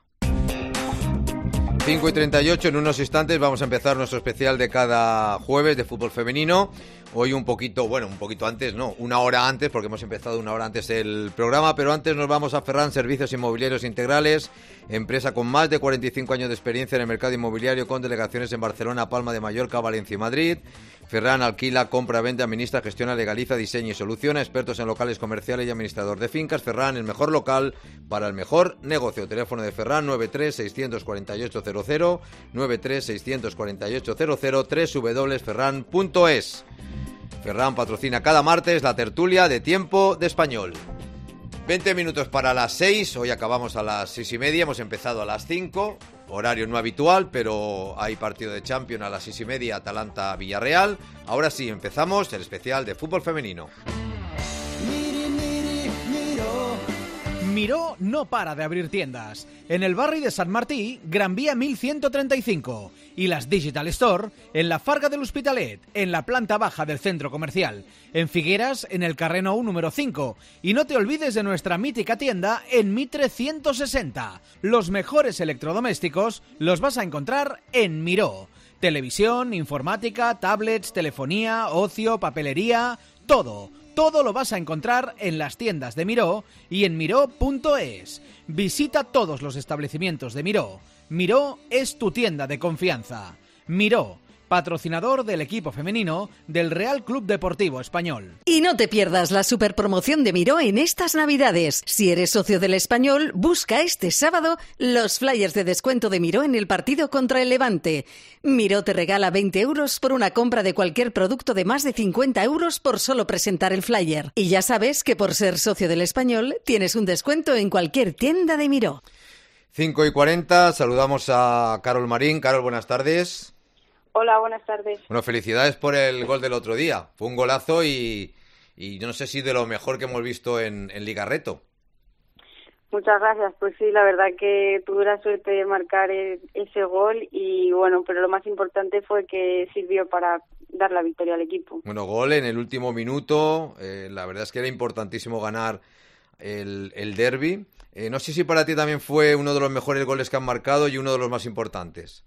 cinco y treinta y ocho, en unos instantes vamos a empezar nuestro especial de cada jueves de fútbol femenino. Hoy un poquito, bueno, un poquito antes, no, una hora antes, porque hemos empezado una hora antes el programa, pero antes nos vamos a Ferran Servicios Inmobiliarios Integrales, empresa con más de cuarenta y cinco años de experiencia en el mercado inmobiliario, con delegaciones en Barcelona, Palma de Mallorca, Valencia y Madrid. Ferran alquila, compra, vende, administra, gestiona, legaliza, diseña y soluciona, expertos en locales comerciales y administrador de fincas. Ferran, el mejor local para el mejor negocio. Teléfono de Ferran nueve tres seis cuatro ocho cero cero, nueve tres seis cuatro ocho cero cero, doble u doble u doble u punto ferran punto es. Ferran patrocina cada martes la tertulia de Tiempo de Español. veinte minutos para las seis, hoy acabamos a las seis y media, hemos empezado a las cinco, horario no habitual, pero hay partido de Champions a las seis y media, Atalanta-Villarreal. Ahora sí, empezamos el especial de fútbol femenino. Miró no para de abrir tiendas. En el barri de Sant Martí, Gran Vía mil ciento treinta y cinco. Y las Digital Store en la Farga del Hospitalet, en la planta baja del centro comercial. En Figueras, en el carrer Nou número cinco. Y no te olvides de nuestra mítica tienda en Mitre ciento sesenta. Los mejores electrodomésticos los vas a encontrar en Miró. Televisión, informática, tablets, telefonía, ocio, papelería, todo. Todo lo vas a encontrar en las tiendas de Miró y en miró punto es. Visita todos los establecimientos de Miró. Miró es tu tienda de confianza. Miró, patrocinador del equipo femenino del Real Club Deportivo Español. Y no te pierdas la superpromoción de Miró en estas Navidades. Si eres socio del Español, busca este sábado los flyers de descuento de Miró en el partido contra el Levante. Miró te regala veinte euros por una compra de cualquier producto de más de cincuenta euros por solo presentar el flyer. Y ya sabes que por ser socio del Español tienes un descuento en cualquier tienda de Miró. cinco y cuarenta, saludamos a Carol Marín. Carol, buenas tardes. Hola, buenas tardes. Bueno, felicidades por el gol del otro día. Fue un golazo y, y no sé si de lo mejor que hemos visto en, en Liga Reto. Muchas gracias. Pues sí, la verdad que tuve la suerte de marcar el, ese gol y bueno, pero lo más importante fue que sirvió para dar la victoria al equipo. Bueno, gol en el último minuto. Eh, la verdad es que era importantísimo ganar el, el derbi. Eh, no sé si para ti también fue uno de los mejores goles que han marcado y uno de los más importantes.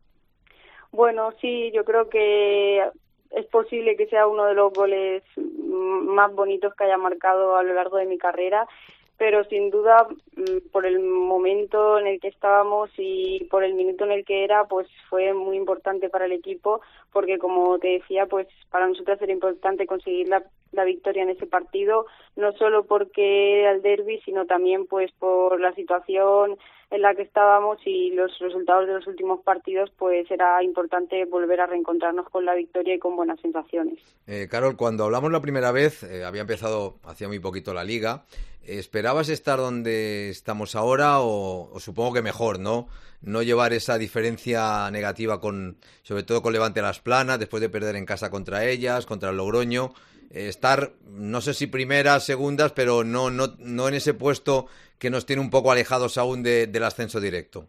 Bueno, sí, yo creo que es posible que sea uno de los goles más bonitos que haya marcado a lo largo de mi carrera, pero sin duda por el momento en el que estábamos y por el minuto en el que era, pues fue muy importante para el equipo, porque como te decía, pues para nosotros era importante conseguir la, la victoria en ese partido, no solo porque era el derbi, sino también pues por la situación en la que estábamos y los resultados de los últimos partidos, pues era importante volver a reencontrarnos con la victoria y con buenas sensaciones. Eh, Carol, cuando hablamos la primera vez, eh, había empezado hacía muy poquito la Liga. ¿Esperabas estar donde estamos ahora o, o supongo que mejor, ¿no? No llevar esa diferencia negativa con, sobre todo con Levante Las Planas, después de perder en casa contra ellas, contra el Logroño. Eh, estar, no sé si primeras, segundas, pero no, no, no en ese puesto que nos tiene un poco alejados aún de, del ascenso directo.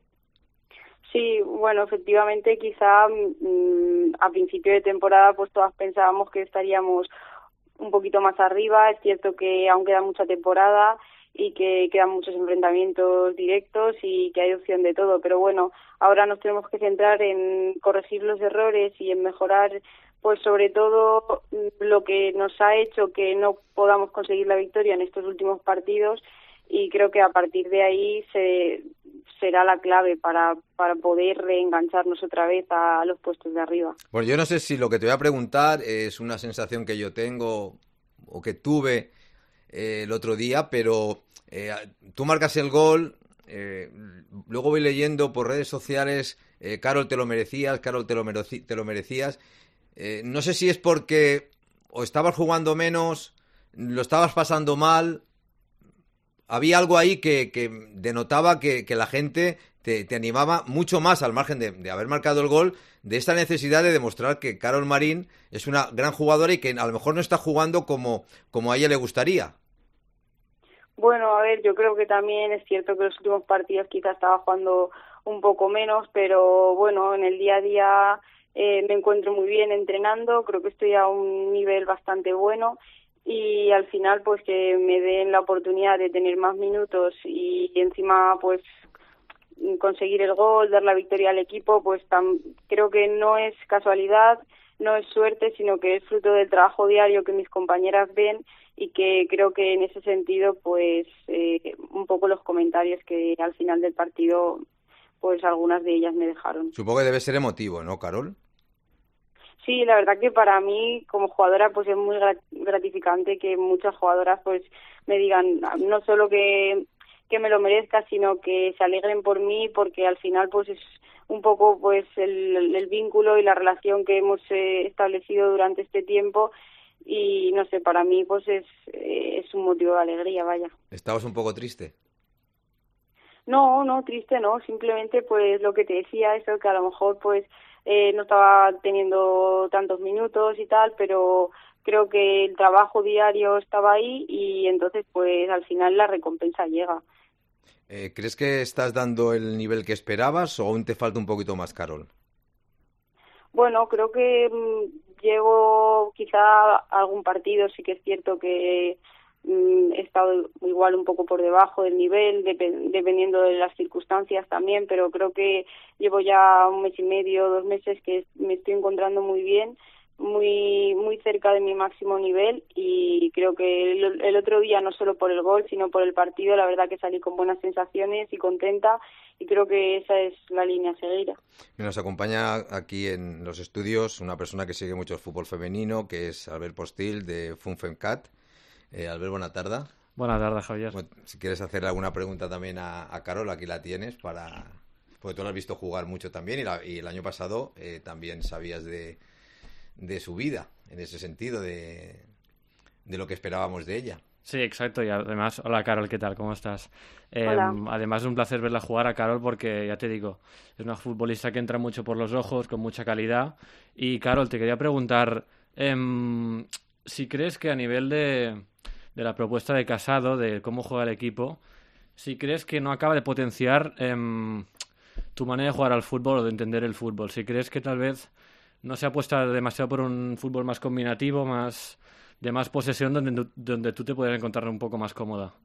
Sí, bueno, efectivamente, quizá mmm, a principio de temporada pues todas pensábamos que estaríamos un poquito más arriba. Es cierto que aún queda mucha temporada y que quedan muchos enfrentamientos directos y que hay opción de todo, pero bueno, ahora nos tenemos que centrar en corregir los errores y en mejorar pues sobre todo lo que nos ha hecho que no podamos conseguir la victoria en estos últimos partidos, y creo que a partir de ahí se será la clave para, para poder reengancharnos otra vez a los puestos de arriba. Bueno, yo no sé si lo que te voy a preguntar es una sensación que yo tengo o que tuve eh, el otro día, pero eh, tú marcas el gol, eh, luego voy leyendo por redes sociales, eh, Carol, te lo merecías, Carol, te lo, mereci- te lo merecías. Eh, no sé si es porque o estabas jugando menos, lo estabas pasando mal. Había algo ahí que, que denotaba que, que la gente te, te animaba mucho más, al margen de, de haber marcado el gol, de esta necesidad de demostrar que Carol Marín es una gran jugadora y que a lo mejor no está jugando como, como a ella le gustaría. Bueno, a ver, yo creo que también es cierto que los últimos partidos quizás estaba jugando un poco menos, pero bueno, en el día a día eh, me encuentro muy bien entrenando, creo que estoy a un nivel bastante bueno. Y al final pues que me den la oportunidad de tener más minutos y encima pues conseguir el gol, dar la victoria al equipo, pues tam, creo que no es casualidad, no es suerte, sino que es fruto del trabajo diario que mis compañeras ven, y que creo que en ese sentido pues eh, un poco los comentarios que al final del partido pues algunas de ellas me dejaron. Supongo que debe ser emotivo, ¿no, Carol? Sí, la verdad que para mí como jugadora pues es muy gratificante que muchas jugadoras pues me digan no solo que, que me lo merezca, sino que se alegren por mí, porque al final pues es un poco pues el, el vínculo y la relación que hemos eh, establecido durante este tiempo, y no sé, para mí pues es, eh, es un motivo de alegría, vaya. ¿Estabas un poco triste? No, no, triste no, simplemente pues lo que te decía, eso que a lo mejor pues Eh, no estaba teniendo tantos minutos y tal, pero creo que el trabajo diario estaba ahí y entonces pues al final la recompensa llega. Eh, ¿Crees que estás dando el nivel que esperabas o aún te falta un poquito más, Carol? Bueno, creo que mmm, llego quizá a algún partido, sí que es cierto que mmm, he estado igual un poco por debajo del nivel, dep- dependiendo de las circunstancias también, pero creo que llevo ya un mes y medio, dos meses que me estoy encontrando muy bien, muy muy cerca de mi máximo nivel y creo que el, el otro día no solo por el gol sino por el partido la verdad que salí con buenas sensaciones y contenta y creo que esa es la línea a seguir. Nos acompaña aquí en los estudios una persona que sigue mucho el fútbol femenino, que es Albert Postil de FunFemCat. Eh, Albert, buena tarde. Buenas tardes, Javier. Bueno, si quieres hacer alguna pregunta también a, a Carol, aquí la tienes para, porque tú la has visto jugar mucho también y, la, y el año pasado eh, también sabías de de su vida, en ese sentido, de, de lo que esperábamos de ella. Sí, exacto, y además, hola Carol, ¿qué tal? ¿Cómo estás? Eh, Hola. Además es un placer verla jugar a Carol porque, ya te digo, es una futbolista que entra mucho por los ojos, con mucha calidad. Y Carol, te quería preguntar, eh, si crees que a nivel de, de la propuesta de Casado, de cómo juega el equipo, si crees que no acaba de potenciar eh, tu manera de jugar al fútbol o de entender el fútbol, si crees que tal vez no se apuesta demasiado por un fútbol más combinativo, más de más posesión, donde, donde tú te puedes encontrar un poco más cómoda.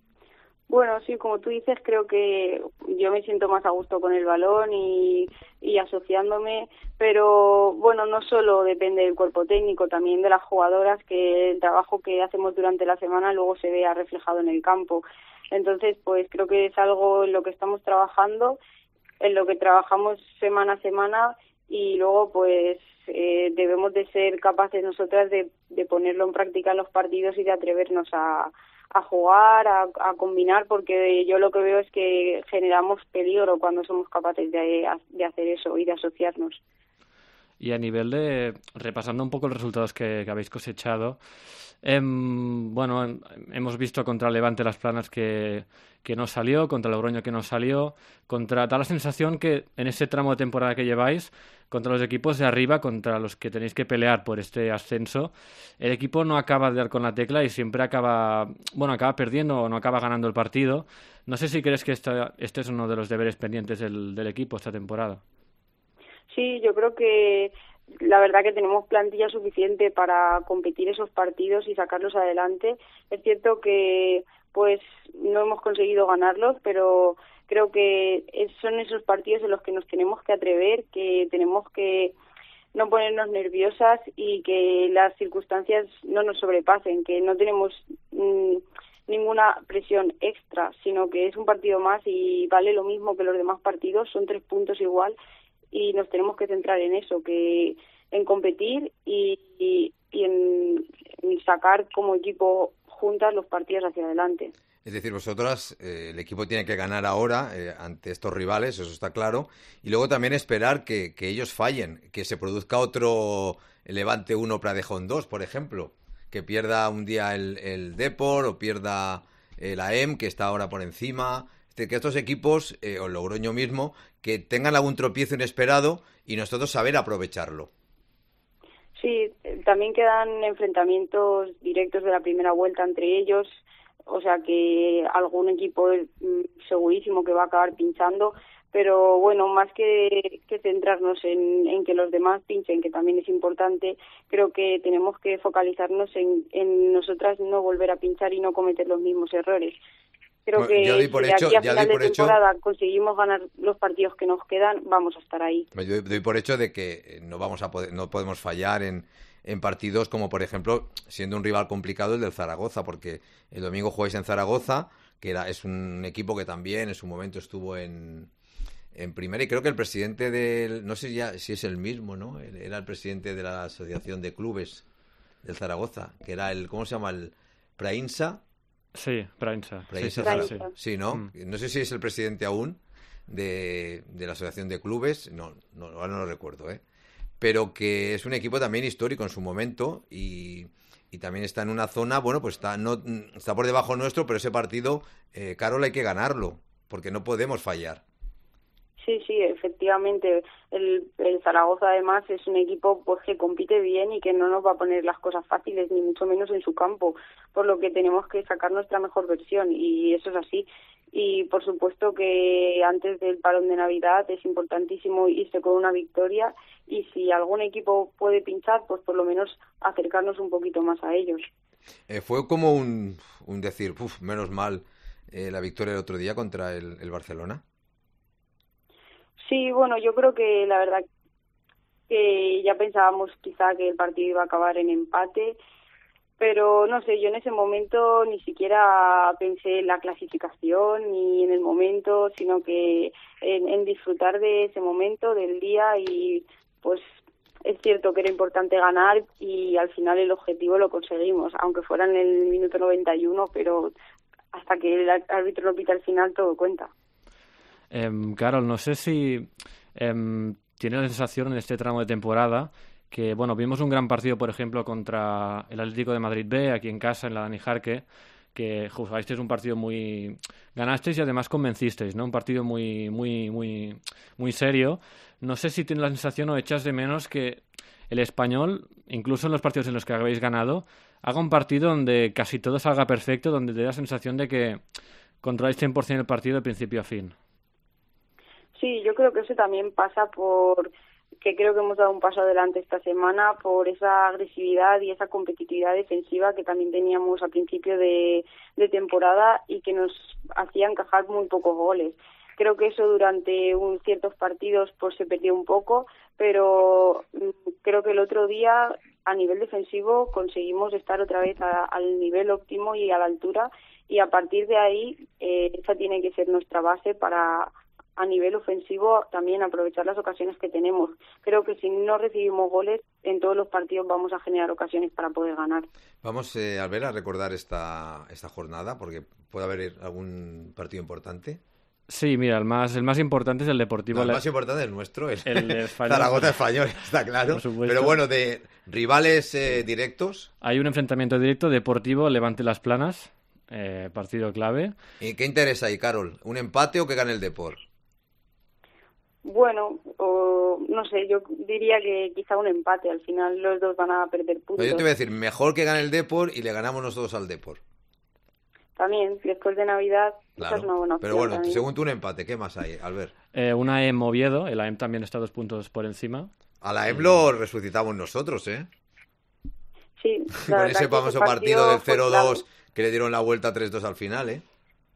Bueno, sí, como tú dices, creo que yo me siento más a gusto con el balón y, y asociándome, pero bueno, no solo depende del cuerpo técnico, también de las jugadoras, que el trabajo que hacemos durante la semana luego se vea reflejado en el campo. Entonces, pues creo que es algo en lo que estamos trabajando, en lo que trabajamos semana a semana, y luego pues eh, debemos de ser capaces nosotras de, de ponerlo en práctica en los partidos y de atrevernos a, a jugar, a, a combinar, porque yo lo que veo es que generamos peligro cuando somos capaces de, de hacer eso y de asociarnos. Y a nivel de, repasando un poco los resultados que, que habéis cosechado, eh, bueno, hemos visto contra Levante Las Planas que, que no salió, contra Logroño que no salió, contra, da la sensación que en ese tramo de temporada que lleváis, contra los equipos de arriba, contra los que tenéis que pelear por este ascenso, el equipo no acaba de dar con la tecla y siempre acaba, bueno, acaba perdiendo o no acaba ganando el partido. No sé si crees que esta, este es uno de los deberes pendientes del, del equipo esta temporada. Sí, yo creo que la verdad que tenemos plantilla suficiente para competir esos partidos y sacarlos adelante. Es cierto que pues no hemos conseguido ganarlos, pero creo que son esos partidos en los que nos tenemos que atrever, que tenemos que no ponernos nerviosas y que las circunstancias no nos sobrepasen, que no tenemos mmm, ninguna presión extra, sino que es un partido más y vale lo mismo que los demás partidos, son tres puntos igual, y nos tenemos que centrar en eso, que en competir y, y, y en, en sacar como equipo juntas los partidos hacia adelante. Es decir, vosotras, eh, el equipo tiene que ganar ahora eh, ante estos rivales, eso está claro, y luego también esperar que, que ellos fallen, que se produzca otro Levante uno Pradejón dos, por ejemplo, que pierda un día el, el Depor o pierda el A E M, que está ahora por encima. Que estos equipos, eh, o Logroño mismo, que tengan algún tropiezo inesperado y nosotros saber aprovecharlo. Sí, también quedan enfrentamientos directos de la primera vuelta entre ellos, o sea que algún equipo es segurísimo que va a acabar pinchando, pero bueno, más que, que centrarnos en, en que los demás pinchen, que también es importante, creo que tenemos que focalizarnos en, en nosotras no volver a pinchar y no cometer los mismos errores. Creo bueno, que ya doy por si hecho, aquí a ya final doy por de temporada hecho, conseguimos ganar los partidos que nos quedan, vamos a estar ahí. Yo doy por hecho de que no vamos a poder, no podemos fallar en, en partidos como, por ejemplo, siendo un rival complicado el del Zaragoza, porque el domingo jugáis en Zaragoza, que era, es un equipo que también en su momento estuvo en, en primera, y creo que el presidente del, no sé ya si es el mismo, ¿no? Era el presidente de la Asociación de Clubes del Zaragoza, que era el, ¿cómo se llama? El Prainsa. Sí, Prainsa. Prainsa, sí, sí, sí. Sí, ¿no? Mm. No sé si es el presidente aún de, de la Asociación de Clubes, no, no, ahora no lo recuerdo, ¿eh? Pero que es un equipo también histórico en su momento y, y también está en una zona, bueno, pues está, no, está por debajo nuestro, pero ese partido, eh, Carol, hay que ganarlo, porque no podemos fallar. Sí, sí, efectivamente. El, el Zaragoza además es un equipo pues que compite bien y que no nos va a poner las cosas fáciles, ni mucho menos en su campo, por lo que tenemos que sacar nuestra mejor versión y eso es así. Y por supuesto que antes del parón de Navidad es importantísimo irse con una victoria y si algún equipo puede pinchar, pues por lo menos acercarnos un poquito más a ellos. Eh, fue como un, un decir, uf, menos mal eh, la victoria el otro día contra el, el Barcelona. Sí, bueno, yo creo que la verdad que ya pensábamos quizá que el partido iba a acabar en empate, pero no sé, yo en ese momento ni siquiera pensé en la clasificación ni en el momento, sino que en, en disfrutar de ese momento, del día y pues es cierto que era importante ganar y al final el objetivo lo conseguimos, aunque fuera en el minuto noventa y uno, pero hasta que el árbitro no pita al final todo cuenta. Eh, Carol, no sé si eh, tienes la sensación en este tramo de temporada que, bueno, vimos un gran partido, por ejemplo, contra el Atlético de Madrid B, aquí en casa, en la Dani Jarque, que jugasteis un partido muy... ganasteis y además convencisteis, ¿no? Un partido muy, muy, muy, muy serio. No sé si tienes la sensación o echas de menos que el Español, incluso en los partidos en los que habéis ganado, haga un partido donde casi todo salga perfecto, donde te da la sensación de que controláis cien por ciento el partido de principio a fin. Sí, yo creo que eso también pasa por que creo que hemos dado un paso adelante esta semana por esa agresividad y esa competitividad defensiva que también teníamos al principio de, de temporada y que nos hacía encajar muy pocos goles. Creo que eso durante un, ciertos partidos pues se perdió un poco, pero creo que el otro día a nivel defensivo conseguimos estar otra vez a, al nivel óptimo y a la altura y a partir de ahí eh, esa tiene que ser nuestra base para a nivel ofensivo también aprovechar las ocasiones que tenemos. Creo que si no recibimos goles, en todos los partidos vamos a generar ocasiones para poder ganar. Vamos, eh, Albert, a recordar esta, esta jornada, porque puede haber algún partido importante. Sí, mira, el más el más importante es el Deportivo. No, el más importante es nuestro, el, el español, Zaragoza Español, está claro. Pero bueno, de rivales eh, directos. Hay un enfrentamiento directo, Deportivo Levante Las Planas, eh, partido clave. ¿Y qué interesa ahí, Carol? ¿Un empate o que gane el Depor? Bueno, o, no sé, yo diría que quizá un empate. Al final los dos van a perder puntos. Pero yo te voy a decir, mejor que gane el Depor y le ganamos nosotros al Depor. También, después de Navidad, claro, esa es una buena opción. Pero bueno, también. según tú un empate, ¿qué más hay, Albert? Eh, una E M Oviedo, el A E M también está dos puntos por encima. A la E M lo resucitamos nosotros, ¿eh? Sí. Con ese famoso partido, partido del cero dos que le dieron la vuelta tres dos al final, ¿eh?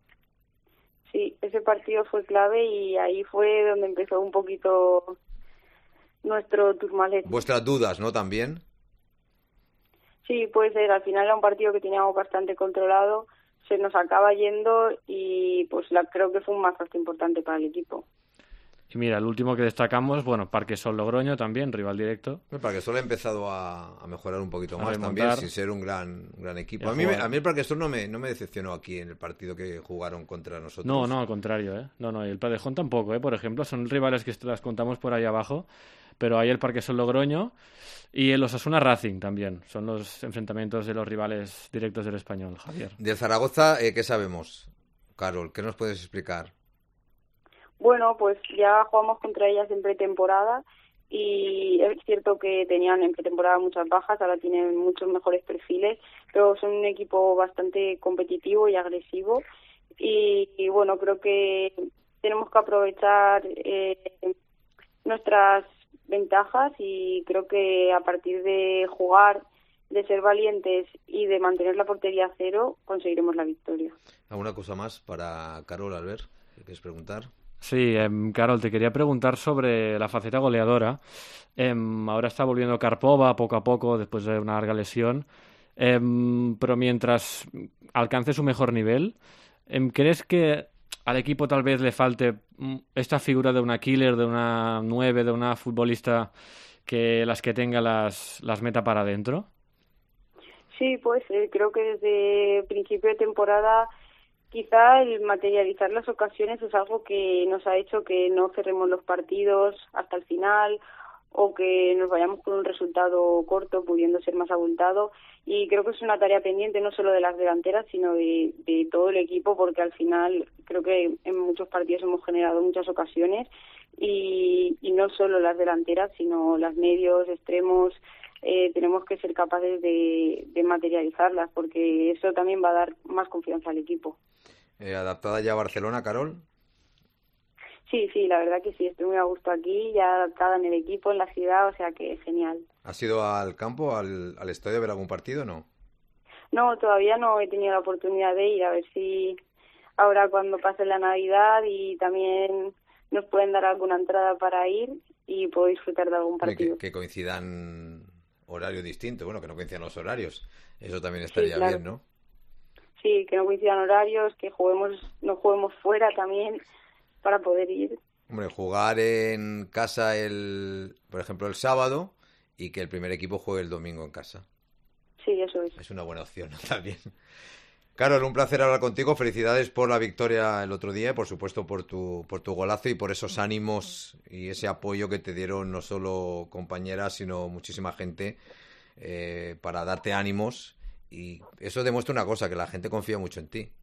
Sí, ese partido fue clave y ahí fue donde empezó un poquito nuestro Tourmalet. Vuestras dudas, ¿no? También. Sí, puede ser. Al final era un partido que teníamos bastante controlado, se nos acaba yendo y pues la, creo que fue un mazazo importante para el equipo. Y mira, el último que destacamos, bueno, Parquesol Logroño también, rival directo. El Parquesol ha empezado a, a mejorar un poquito a más remontar. También, sin ser un gran un gran equipo. A mí, a mí el Parquesol no me, no me decepcionó aquí en el partido que jugaron contra nosotros. No, no, al contrario, ¿eh? No, no, y el Padejón tampoco, ¿eh? Por ejemplo, son rivales que las contamos por ahí abajo, pero hay el Parquesol Logroño y el Osasuna Racing también. Son los enfrentamientos de los rivales directos del Español, Javier. Del Zaragoza, eh, ¿qué sabemos, Carol? ¿Qué nos puedes explicar? Bueno, pues ya jugamos contra ellas en pretemporada y es cierto que tenían en pretemporada muchas bajas, ahora tienen muchos mejores perfiles, pero son un equipo bastante competitivo y agresivo y, y bueno, creo que tenemos que aprovechar eh, nuestras ventajas y creo que a partir de jugar, de ser valientes y de mantener la portería a cero, conseguiremos la victoria. ¿Alguna cosa más para Carol, Albert? ¿Quieres preguntar? Sí, eh, Carol, te quería preguntar sobre la faceta goleadora. Eh, ahora está volviendo Karpova poco a poco después de una larga lesión, eh, pero mientras alcance su mejor nivel, eh, ¿crees que al equipo tal vez le falte esta figura de una killer, de una nueve, de una futbolista que las que tenga las, las meta para adentro? Sí, pues eh, creo que desde principio de temporada quizá el materializar las ocasiones es algo que nos ha hecho que no cerremos los partidos hasta el final o que nos vayamos con un resultado corto pudiendo ser más abultado y creo que es una tarea pendiente no solo de las delanteras sino de, de todo el equipo porque al final creo que en muchos partidos hemos generado muchas ocasiones y, y no solo las delanteras, sino las medios, extremos, eh, tenemos que ser capaces de, de materializarlas, porque eso también va a dar más confianza al equipo. Eh, ¿Adaptada ya a Barcelona, Carol? Sí, sí, la verdad que sí, estoy muy a gusto aquí, ya adaptada en el equipo, en la ciudad, o sea que genial. ¿Has ido al campo, al, al estadio a ver algún partido o no? No, todavía no he tenido la oportunidad de ir, a ver si ahora cuando pase la Navidad y también nos pueden dar alguna entrada para ir y puedo disfrutar de algún partido. Que, que coincidan horario distinto, bueno, que no coincidan los horarios, eso también estaría sí, claro. bien, ¿no? Sí, que no coincidan horarios, que juguemos, no juguemos fuera también para poder ir. Hombre, jugar en casa, el, por ejemplo, el sábado y que el primer equipo juegue el domingo en casa. Sí, eso es. Es una buena opción, ¿no? También. Carol, un placer hablar contigo. Felicidades por la victoria el otro día y, por supuesto, por tu, por tu golazo y por esos ánimos y ese apoyo que te dieron no solo compañeras, sino muchísima gente eh, para darte ánimos. Y eso demuestra una cosa, que la gente confía mucho en ti.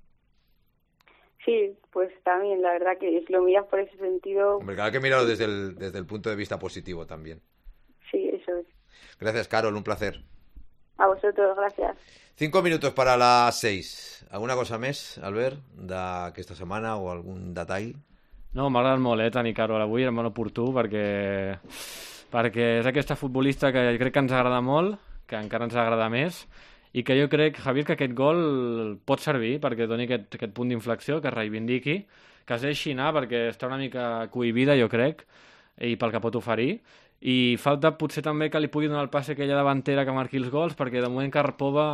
Sí, pues también, la verdad que si lo miras por ese sentido... Hombre, claro que mirarlo desde el, desde el punto de vista positivo también. Sí, eso es. Gracias, Carol, un placer. A vosotros, gracias. Cinco minutos para las seis. Alguna cosa més, Albert, d'aquesta setmana o algun detall? No, m'ha agradat molt, eh, tenir Carol avui, era molt oportú, perquè, perquè és aquesta futbolista que crec que ens agrada molt, que encara ens agrada més, i que jo crec, Javier, que aquest gol pot servir perquè doni aquest, aquest punt d'inflexió, que es reivindiqui, que es deixi anar perquè està una mica cohibida, jo crec, i pel que pot oferir, i falta potser també que li pugui donar el passe a aquella davantera que marqui els gols, perquè de moment Karpova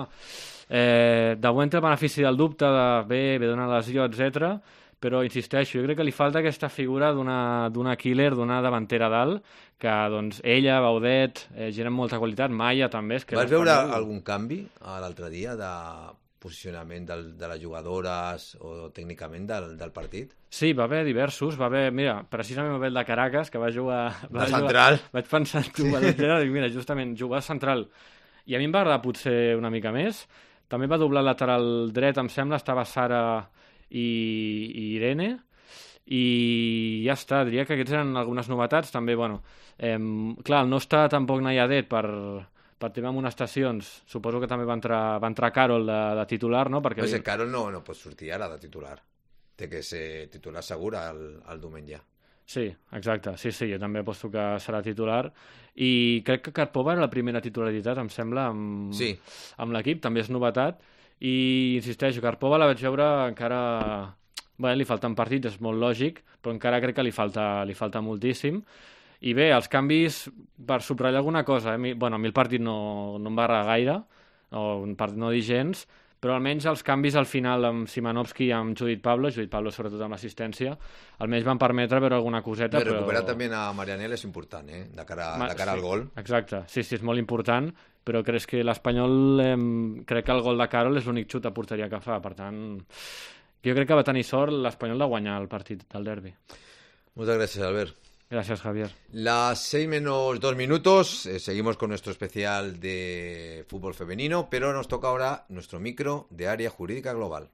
eh, de moment té el benefici del dubte de bé, bé dona lesió, etcètera, però insisteixo, jo crec que li falta aquesta figura d'una, d'una killer, d'una davantera dalt, que doncs ella, Baudet, eh, gent amb molta qualitat, Maia també... És que Vas veure espanyol... algun canvi l'altre dia de posicionament del, de les jugadores o tècnicament del, del partit? Sí, va haver diversos, va haver, mira, precisament va haver el de Caracas, que va jugar... Va de central. Jugar, vaig pensar en tu, i mira, justament, jugar central. I a mi em va agradar potser una mica més. També va doblar lateral dret, em sembla, estava Sara i, i Irene, i ja està, diria que aquests eren algunes novetats. També, bueno, eh, clar, no està tampoc Nayadet per... per tema amonestacions, suposo que també va entrar, va entrar Carol de, de titular, no? Perquè... Pues Carol no, no pot sortir ara de titular. Té que ser titular segur al, al diumenge. Sí, exacte. Sí, sí, jo també aposto que serà titular. I crec que Karpova era la primera titularitat, em sembla, amb, sí. amb l'equip. També és novetat. I insisteixo, Karpova la vaig veure encara... Bé, li falten partits, és molt lògic, però encara crec que li falta, li falta moltíssim. I bé, els canvis, per subratllar alguna cosa, eh? bueno, a mi el partit no, no em va agradar gaire, o un partit no dir gens, però almenys els canvis al final amb Simanovski i amb Judit Pablo, Judit Pablo sobretot amb l'assistència, almenys van permetre veure alguna coseta. Però... Recuperar però... també a Marianel és important, eh? de cara, Ma... de cara sí, al gol. Exacte, sí, sí, és molt important, però crec que l'Espanyol, eh, crec que el gol de Carol és l'únic xut a porteria que fa, per tant, jo crec que va tenir sort l'Espanyol de guanyar el partit del derbi. Moltes gràcies, Albert. Gracias, Javier. Las seis menos dos minutos, eh, seguimos con nuestro especial de fútbol femenino, pero nos toca ahora nuestro micro de Área Jurídica Global.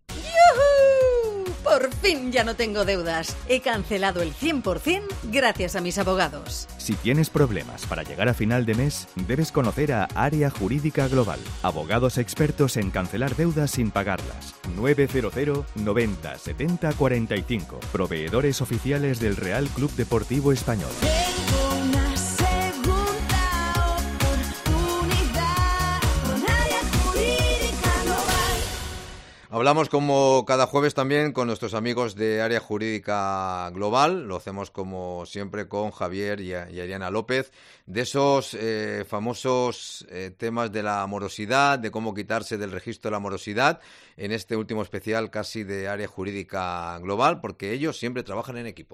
¡Yujú! Por fin ya no tengo deudas. He cancelado el cien por ciento gracias a mis abogados. Si tienes problemas para llegar a final de mes, debes conocer a Área Jurídica Global. Abogados expertos en cancelar deudas sin pagarlas. nueve cero cero noventa setenta cuarenta y cinco. Proveedores oficiales del Real Club Deportivo Español. Tengo una segunda oportunidad con Área Jurídica Global. Hablamos como cada jueves también con nuestros amigos de Área Jurídica Global. Lo hacemos como siempre con Javier y, y Ariana López, de esos eh, famosos eh, temas de la morosidad, de cómo quitarse del registro de la morosidad, en este último especial casi de Área Jurídica Global, porque ellos siempre trabajan en equipo.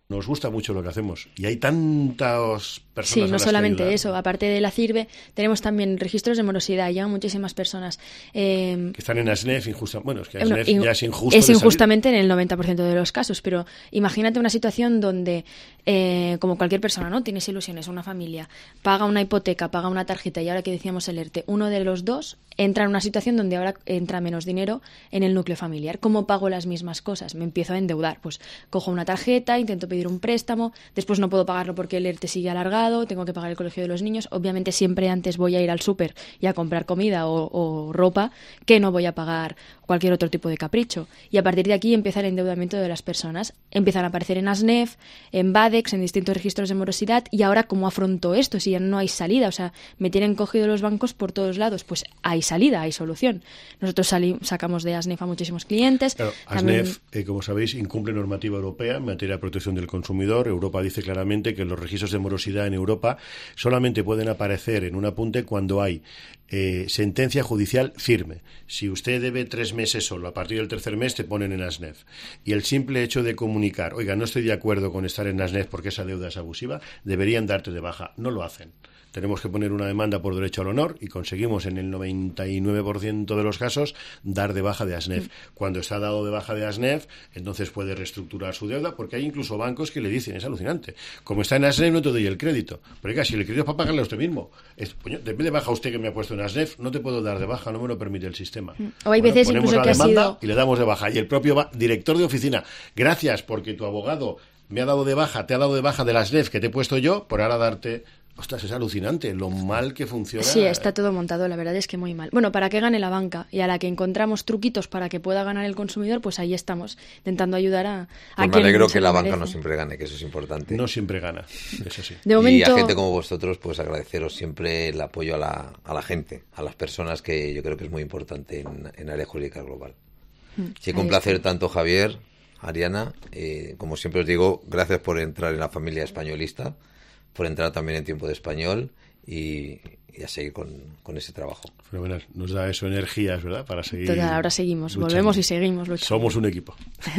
Nos gusta mucho lo que hacemos y hay tantas personas. Sí, a no las que solamente ayudar. eso, aparte de la CIRBE, tenemos también registros de morosidad, llegan muchísimas personas. Eh, Que están en ASNEF injusta. Bueno, es que Bueno, ASNEF in- ya es injusto. Es de salir. injustamente en el noventa por ciento de los casos, pero imagínate una situación donde, eh, como cualquier persona, ¿no? Tienes ilusiones, una familia, paga una hipoteca, paga una tarjeta y ahora que decíamos el ERTE, uno de los dos entra en una situación donde ahora entra menos dinero en el núcleo familiar. ¿Cómo pago las mismas cosas? Me empiezo a endeudar. Pues cojo una tarjeta, intento pedir un préstamo, después no puedo pagarlo porque el ERTE sigue alargado, tengo que pagar el colegio de los niños. Obviamente siempre antes voy a ir al súper y a comprar comida o, o ropa que no voy a pagar cualquier otro tipo de capricho. Y a partir de aquí empieza el endeudamiento de las personas. Empiezan a aparecer en ASNEF, en BADEX, en distintos registros de morosidad. ¿Y ahora cómo afronto esto si ya no hay salida? O sea, me tienen cogido los bancos por todos lados. Pues hay salida, hay solución. Nosotros sali- sacamos de ASNEF a muchísimos clientes. Claro, También- ASNEF, eh, como sabéis, incumple normativa europea en materia de protección del consumidor. Europa dice claramente que los registros de morosidad en Europa solamente pueden aparecer en un apunte cuando hay eh, sentencia judicial firme. Si usted debe tres meses solo, a partir del tercer mes te ponen en ASNEF. Y el simple hecho de comunicar, oiga, no estoy de acuerdo con estar en ASNEF porque esa deuda es abusiva, deberían darte de baja. No lo hacen. Tenemos que poner una demanda por derecho al honor y conseguimos en el noventa y nueve por ciento de los casos dar de baja de ASNEF. Cuando está dado de baja de ASNEF, entonces puede reestructurar su deuda, porque hay incluso bancos que le dicen, es alucinante, como está en ASNEF no te doy el crédito. Pero oiga, si el crédito es para pagarle a usted mismo, es, coño, de vez de baja usted que me ha puesto en ASNEF, no te puedo dar de baja, no me lo permite el sistema. O hay Bueno, veces ponemos incluso la que ha demanda sido- y le damos de baja. Y el propio ba- director de oficina, gracias porque tu abogado me ha dado de baja, te ha dado de baja de las ASNEF que te he puesto yo, por ahora darte... Ostras, es alucinante lo mal que funciona. Sí, está todo montado, la verdad es que muy mal. Bueno, para que gane la banca y a la que encontramos truquitos para que pueda ganar el consumidor, pues ahí estamos, intentando ayudar a, a Pues me quien alegro se que lo la banca merece. no siempre gane, que eso es importante. No siempre gana, eso sí. De Y momento- a gente como vosotros, pues agradeceros siempre el apoyo a la, a la gente, a las personas, que yo creo que es muy importante en, en Área Jurídica Global. Mm, Sí, ahí con placer está. tanto Javier, Ariana, eh, como siempre os digo, gracias por entrar en la familia españolista, por entrar también en Tiempo de Español y, y a seguir con, con ese trabajo. Fenomenal, nos da eso energías, ¿verdad? Para seguir. Total, ahora seguimos, luchando. volvemos y seguimos luchando. Somos un equipo.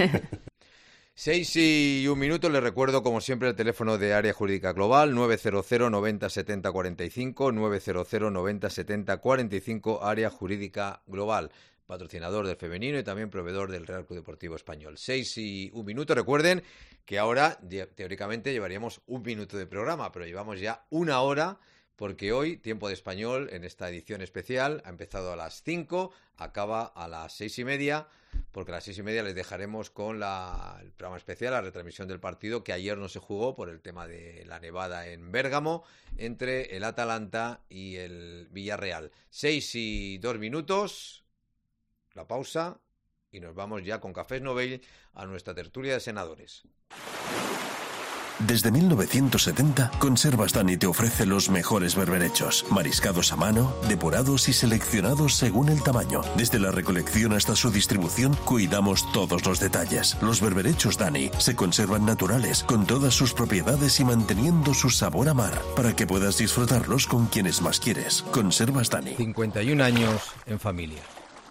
Seis y un minuto, les recuerdo como siempre el teléfono de Área Jurídica Global, nueve cero cero noventa setenta cuarenta y cinco, nueve cero cero noventa setenta cuarenta y cinco, Área Jurídica Global, patrocinador del femenino y también proveedor del Real Club Deportivo Español. Seis y un minuto, recuerden que ahora de- teóricamente llevaríamos un minuto de programa, pero llevamos ya una hora, porque hoy Tiempo de Español en esta edición especial ha empezado a las cinco, acaba a las seis y media, porque a las seis y media les dejaremos con la, el programa especial, la retransmisión del partido que ayer no se jugó por el tema de la nevada en Bérgamo entre el Atalanta y el Villarreal. Seis y dos minutos, la pausa y nos vamos ya con Cafés Novell a nuestra tertulia de senadores. Desde mil novecientos setenta, Conservas Dani te ofrece los mejores berberechos, mariscados a mano, depurados y seleccionados según el tamaño. Desde la recolección hasta su distribución, cuidamos todos los detalles. Los berberechos Dani se conservan naturales, con todas sus propiedades y manteniendo su sabor a mar, para que puedas disfrutarlos con quienes más quieres. Conservas Dani. cincuenta y un años en familia.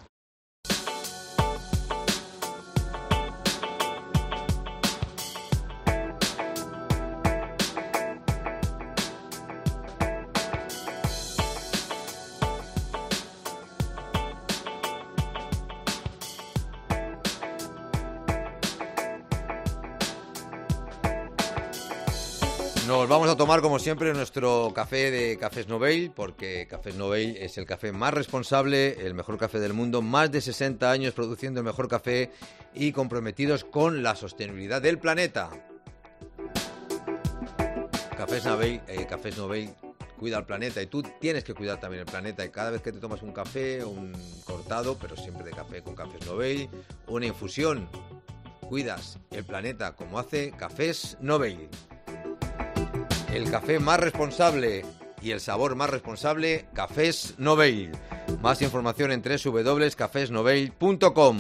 Nos vamos a tomar, como siempre, nuestro café de Cafés Novell, porque Cafés Novell es el café más responsable, el mejor café del mundo, más de sesenta años produciendo el mejor café y comprometidos con la sostenibilidad del planeta. Cafés Novell, eh, Cafés Novell cuida al planeta y tú tienes que cuidar también el planeta, y cada vez que te tomas un café, un cortado, pero siempre de café con Cafés Novell, una infusión, cuidas el planeta como hace Cafés Novell. El café más responsable y el sabor más responsable, Cafés Novell. Más información en doble u doble u doble u punto cafés novell punto com.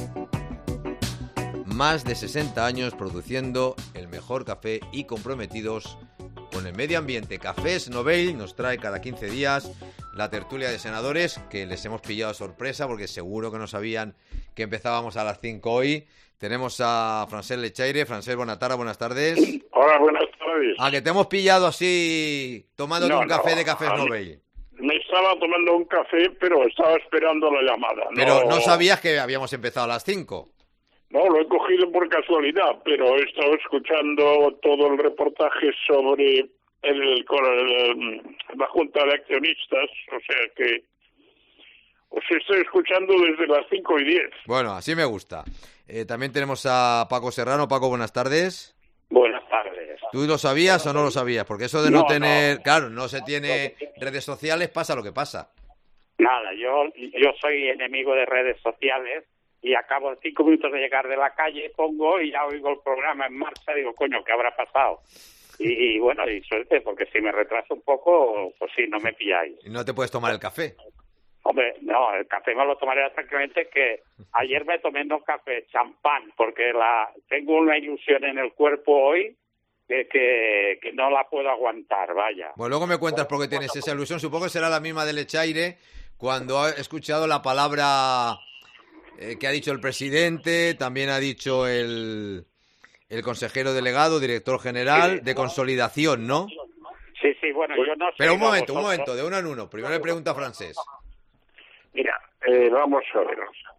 Más de sesenta años produciendo el mejor café y comprometidos con el medio ambiente. Cafés Novell nos trae cada quince días la tertulia de senadores, que les hemos pillado sorpresa porque seguro que no sabían que empezábamos a las cinco hoy. Tenemos a Francesc Lechaire. Francesc, buenas tardes, buenas tardes. Hola, buenas tardes. Ah, que te hemos pillado así, tomándote No, un café no, de Cafés a mí- Nobel. Me estaba tomando un café, pero estaba esperando la llamada. Pero no sabías que habíamos empezado a las cinco. No, lo he cogido por casualidad, pero he estado escuchando todo el reportaje sobre el, con el- la Junta de Accionistas, o sea que os estoy escuchando desde las cinco y diez. Bueno, así me gusta. Eh, también tenemos a Paco Serrano. Paco, buenas tardes. Buenas tardes. ¿Tú lo sabías o no lo sabías? Porque eso de no, No, tener... Claro, no se tiene redes sociales, pasa lo que pasa. Nada, yo, yo soy enemigo de redes sociales y acabo de cinco minutos de llegar de la calle, pongo y ya oigo el programa en marcha, digo, coño, ¿qué habrá pasado? Y, y bueno, y suerte, porque si me retraso un poco, pues sí, no me pilláis. Y no te puedes tomar el café. Hombre, no, el café me lo tomaré tranquilamente, que ayer me tomé no café, champán, porque la tengo una ilusión en el cuerpo hoy que, que, que no la puedo aguantar, vaya. Bueno, luego me cuentas por qué tienes esa ilusión. Supongo que será la misma de Lechaire cuando ha escuchado la palabra eh, que ha dicho el presidente, también ha dicho el, el consejero delegado, director general, de consolidación, ¿no? Sí, sí, bueno, yo no sé. Pero un momento, un vosotros. momento, de uno en uno. Primero le pregunta a Francesc. Mira, eh, vamos a ver.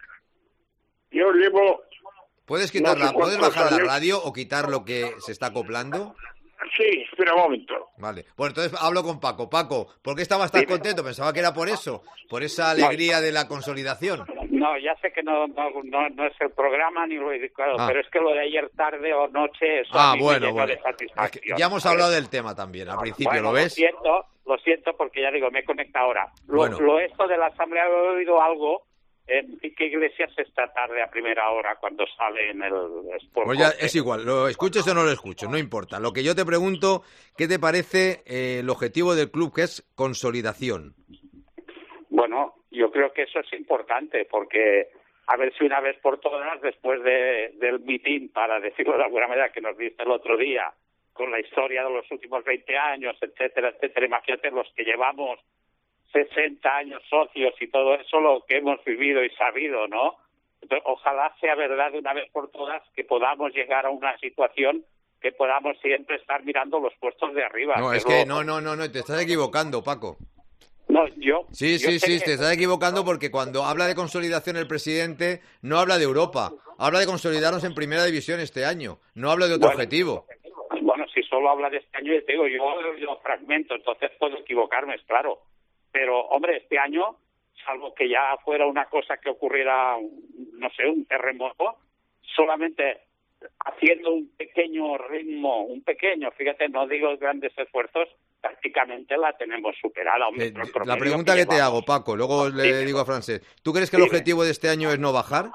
Yo llevo... ¿Puedes, quitar no sé la- ¿puedes cuántos bajar la años- radio o quitar lo que se está acoplando? Sí, espera un momento. Vale. Bueno, entonces hablo con Paco. Paco, ¿por qué estabas tan contento? Pensaba que era por eso, por esa alegría de la consolidación. No, ya sé que no, no, no, no es el programa ni lo he dedicado, Ah. pero es que lo de ayer tarde o noche, eso Ah, a mí bueno, me llenó bueno. de satisfacción. Ya hemos ¿sabes? hablado del tema también, al principio, Bueno, ¿lo ves? Lo siento, lo siento porque ya digo, me he conectado ahora. Lo, Bueno. lo esto de la asamblea he oído algo en Pique Iglesias esta tarde a primera hora cuando sale en el Sport Pues ya Cope. es igual, lo escuches o no lo escuches, no importa. Lo que yo te pregunto, ¿qué te parece eh, el objetivo del club, que es consolidación? Bueno, yo creo que eso es importante porque a ver si una vez por todas, después de, del mitin, para decirlo de alguna manera, que nos diste el otro día, con la historia de los últimos veinte años, etcétera, etcétera, imagínate los que llevamos sesenta años socios y todo eso, lo que hemos vivido y sabido, ¿no? Entonces, ojalá sea verdad de una vez por todas que podamos llegar a una situación que podamos siempre estar mirando los puestos de arriba. No, es lo- que no, no, no, no, te estás equivocando, Paco. No, yo... Sí, yo sí, sé sí, que- te estás equivocando porque cuando habla de consolidación el presidente no habla de Europa, habla de consolidarnos en primera división este año, no habla de otro Bueno, objetivo. Bueno, si solo habla de este año, yo te digo, yo lo fragmento, entonces puedo equivocarme, es claro. Pero, hombre, este año, salvo que ya fuera una cosa que ocurriera, no sé, un terremoto, solamente haciendo un pequeño ritmo, un pequeño, fíjate, no digo grandes esfuerzos, prácticamente la tenemos superada. Hombre, Eh, el La promedio pregunta que te llevamos. hago, Paco, luego le Dime. digo a Francesc, ¿tú crees que el Dime. objetivo de este año es no bajar?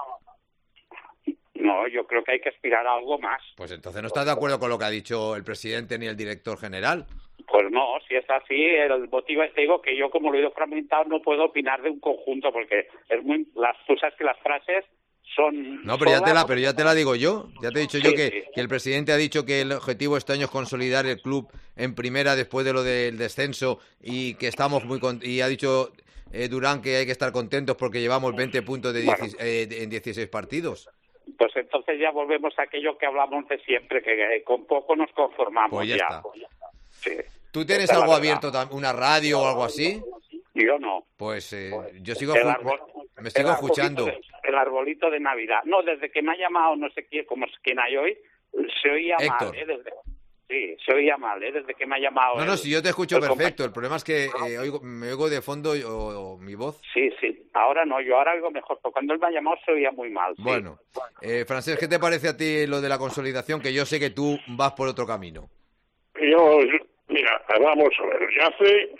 No, yo creo que hay que aspirar a algo más. Pues entonces no estás de acuerdo con lo que ha dicho el presidente ni el director general. Pues no, si es así, el motivo es, te digo, que yo como lo he ido fragmentado no puedo opinar de un conjunto, porque es muy, las, tú sabes que las frases son... No, pero ya te solas. la, pero ya te la digo yo. Ya te he dicho yo Sí, que, sí. que el presidente ha dicho que el objetivo este año es consolidar el club en primera después de lo del descenso y que estamos muy con- y ha dicho eh, Durán que hay que estar contentos porque llevamos veinte puntos de Bueno. dieciséis, eh, de- en dieciséis partidos. Pues entonces ya volvemos a aquello que hablamos de siempre, que eh, con poco nos conformamos Pues ya está. Sí. ¿Tú tienes Esa es la algo verdad. abierto, tam- una radio o algo así? Yo no. Pues eh, yo sigo El escu- árbol- me sigo el arbolito escuchando. de- el arbolito de Navidad. No, desde que me ha llamado no sé quién, como es quien hay hoy, se oía Héctor. mal, ¿eh? Desde, sí, se oía mal, ¿eh? Desde que me ha llamado. No, no, el- si yo te escucho el perfecto. El problema es que eh, oigo- me oigo de fondo y- o, o mi voz. Sí, sí. Ahora no, yo ahora oigo mejor, pero cuando él me ha llamado se oía muy mal. sí. Bueno, eh, Francesc, ¿qué te parece a ti lo de la consolidación? Que yo sé que tú vas por otro camino. Yo, mira, vamos a ver, ya hace,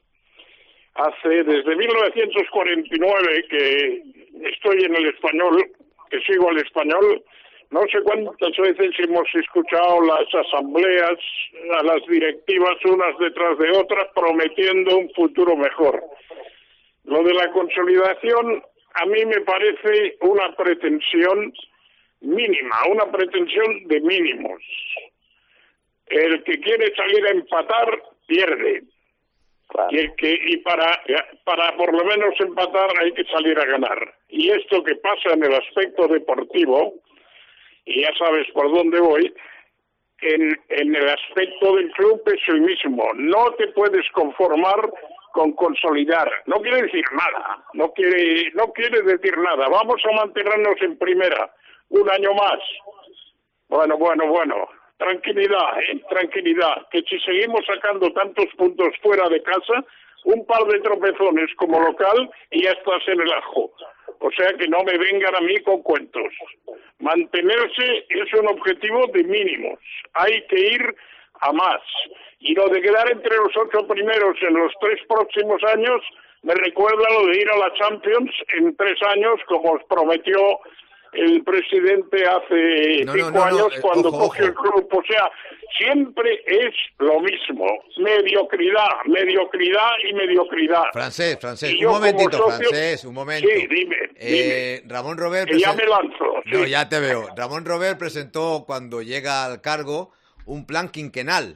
hace desde mil novecientos cuarenta y nueve que estoy en el Español, que sigo el Español, no sé cuántas veces hemos escuchado las asambleas, a las directivas unas detrás de otras, prometiendo un futuro mejor. Lo de la consolidación a mí me parece una pretensión mínima, una pretensión de mínimos. El que quiere salir a empatar, pierde. Y, que, y para, para por lo menos empatar hay que salir a ganar. Y esto que pasa en el aspecto deportivo, y ya sabes por dónde voy, en, en el aspecto del club es el mismo. No te puedes conformar con consolidar. No quiere decir nada, no quiere, no quiere decir nada. Vamos a mantenernos en primera un año más. Bueno, bueno, bueno. Tranquilidad, ¿eh? Tranquilidad. Que si seguimos sacando tantos puntos fuera de casa, un par de tropezones como local y ya estás en el ajo. O sea que no me vengan a mí con cuentos. Mantenerse es un objetivo de mínimos. Hay que ir a más. Y lo de quedar entre los ocho primeros en los tres próximos años me recuerda lo de ir a la Champions en tres años, como os prometió el presidente hace No, cinco no, no, no, años eh, cuando ojo, cogió el club. O sea, siempre es lo mismo. Mediocridad, mediocridad y mediocridad. Francés, francés, Y un yo como momentito, socio- francés, un momento. Sí, dime, Eh, Ramón Robert... Que ya presen- me lanzo, No, sí. ya te veo. Ramón Robert presentó, cuando llega al cargo, un plan quinquenal.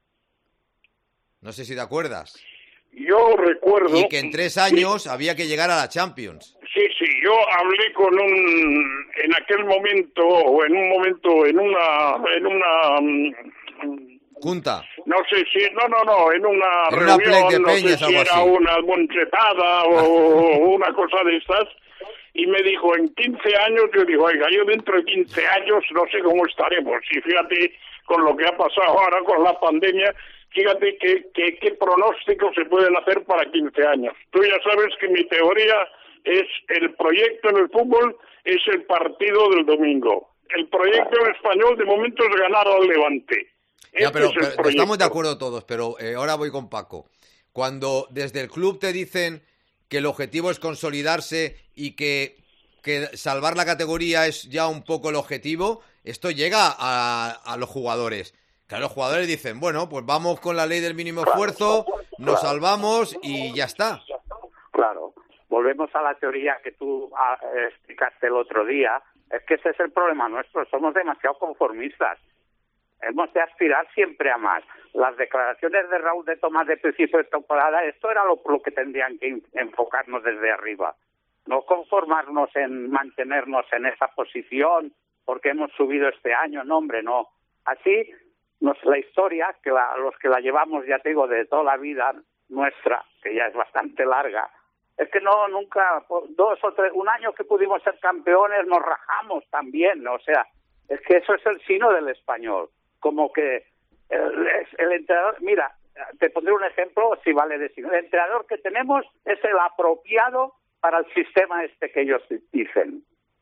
No sé si te acuerdas. Yo recuerdo... Y que en tres años había que llegar a la Champions. Sí, sí, yo hablé con un, en aquel momento, o en un momento, en una, en una, mm, Junta. no sé si, no, no, no, en una En una reunión, plec de no sé peñas, si algo era así. una monchetada o una cosa de estas, y me dijo, en quince años, yo digo, oiga, yo dentro de quince años no sé cómo estaremos, y fíjate con lo que ha pasado ahora con la pandemia, fíjate qué que, qué pronósticos se pueden hacer para quince años. Tú ya sabes que mi teoría es el proyecto en el fútbol, es el partido del domingo. El proyecto en español de momento es ganar al Levante. Ya, Este pero, es el pero proyecto. estamos de acuerdo todos, pero eh, ahora voy con Paco. Cuando desde el club te dicen que el objetivo es consolidarse y que, que salvar la categoría es ya un poco el objetivo, esto llega a, a los jugadores. Claro, los jugadores dicen, bueno, pues vamos con la ley del mínimo esfuerzo, nos salvamos y ya está. Claro. Volvemos a la teoría que tú ah, explicaste el otro día. Es que ese es el problema nuestro. Somos demasiado conformistas. Hemos de aspirar siempre a más. Las declaraciones de Raúl de Tomás de principio de temporada, esto era lo, lo que tendrían que enfocarnos desde arriba. No conformarnos en mantenernos en esa posición porque hemos subido este año. No, hombre, no. Así, nos, la historia, que la, los que la llevamos, ya te digo, de toda la vida nuestra, que ya es bastante larga, es que no, nunca, dos o tres, un año que pudimos ser campeones nos rajamos también, o sea, es que eso es el sino del español, como que el, el entrenador, mira, te pondré un ejemplo, si vale decir, el entrenador que tenemos es el apropiado para el sistema este que ellos dicen.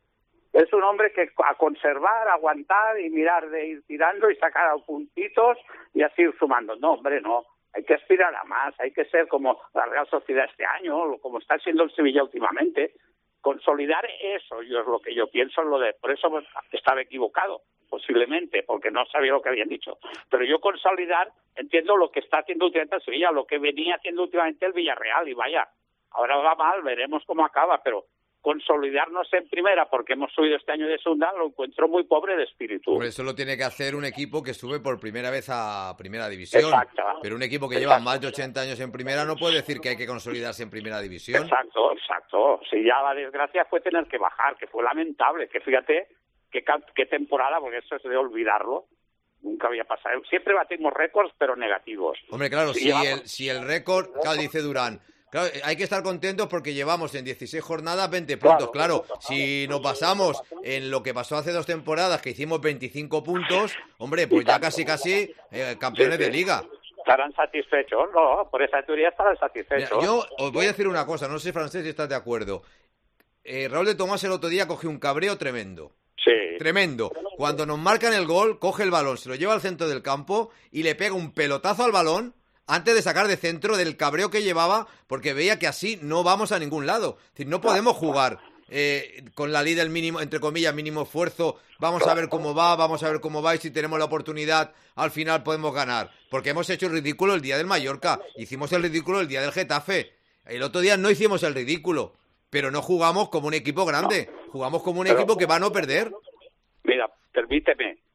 Es un hombre que a conservar, aguantar y mirar de ir tirando y sacar a puntitos y así ir sumando. No, hombre, no. Hay que aspirar a más, hay que ser como la Real Sociedad este año, como está siendo el Sevilla últimamente. Consolidar eso, yo es lo que yo pienso, lo de, por eso estaba equivocado, posiblemente, porque no sabía lo que habían dicho. Pero yo consolidar, entiendo lo que está haciendo últimamente el Sevilla, lo que venía haciendo últimamente el Villarreal, y vaya, ahora va mal, veremos cómo acaba, pero consolidarnos en primera, porque hemos subido este año de segunda, lo encuentro muy pobre de espíritu. Por eso lo tiene que hacer un equipo que sube por primera vez a primera división. Exacto. Pero un equipo que Exacto. lleva más de ochenta años en primera no puede decir que hay que consolidarse en primera división. Exacto, exacto. Si ya la desgracia fue tener que bajar, que fue lamentable, que fíjate qué, qué temporada, porque eso es de olvidarlo. Nunca había pasado. Siempre batimos récords, pero negativos. Hombre, claro, Si si llevamos- el, si el récord, claro, dice Durán, claro, hay que estar contentos porque llevamos en dieciséis jornadas veinte puntos. Claro, si nos basamos en lo que pasó hace dos temporadas, que hicimos veinticinco puntos, hombre, pues ya casi casi eh, campeones Sí, sí. de liga. ¿Estarán satisfechos? No, por esa teoría estarán Mira, satisfechos. yo os voy a decir una cosa, no sé, Francés, si estás de acuerdo. Eh, Raúl de Tomás el otro día cogió un cabreo tremendo. Sí. Tremendo. Cuando nos marcan el gol, coge el balón, se lo lleva al centro del campo y le pega un pelotazo al balón antes de sacar de centro del cabreo que llevaba, porque veía que así no vamos a ningún lado. Es decir, no podemos jugar eh, con la ley del mínimo, entre comillas, mínimo esfuerzo. Vamos a ver cómo va, vamos a ver cómo va y si tenemos la oportunidad, al final podemos ganar. Porque hemos hecho el ridículo el día del Mallorca, hicimos el ridículo el día del Getafe. El otro día no hicimos el ridículo, pero no jugamos como un equipo grande, jugamos como un Pero- equipo que va a no perder. Mira, permíteme,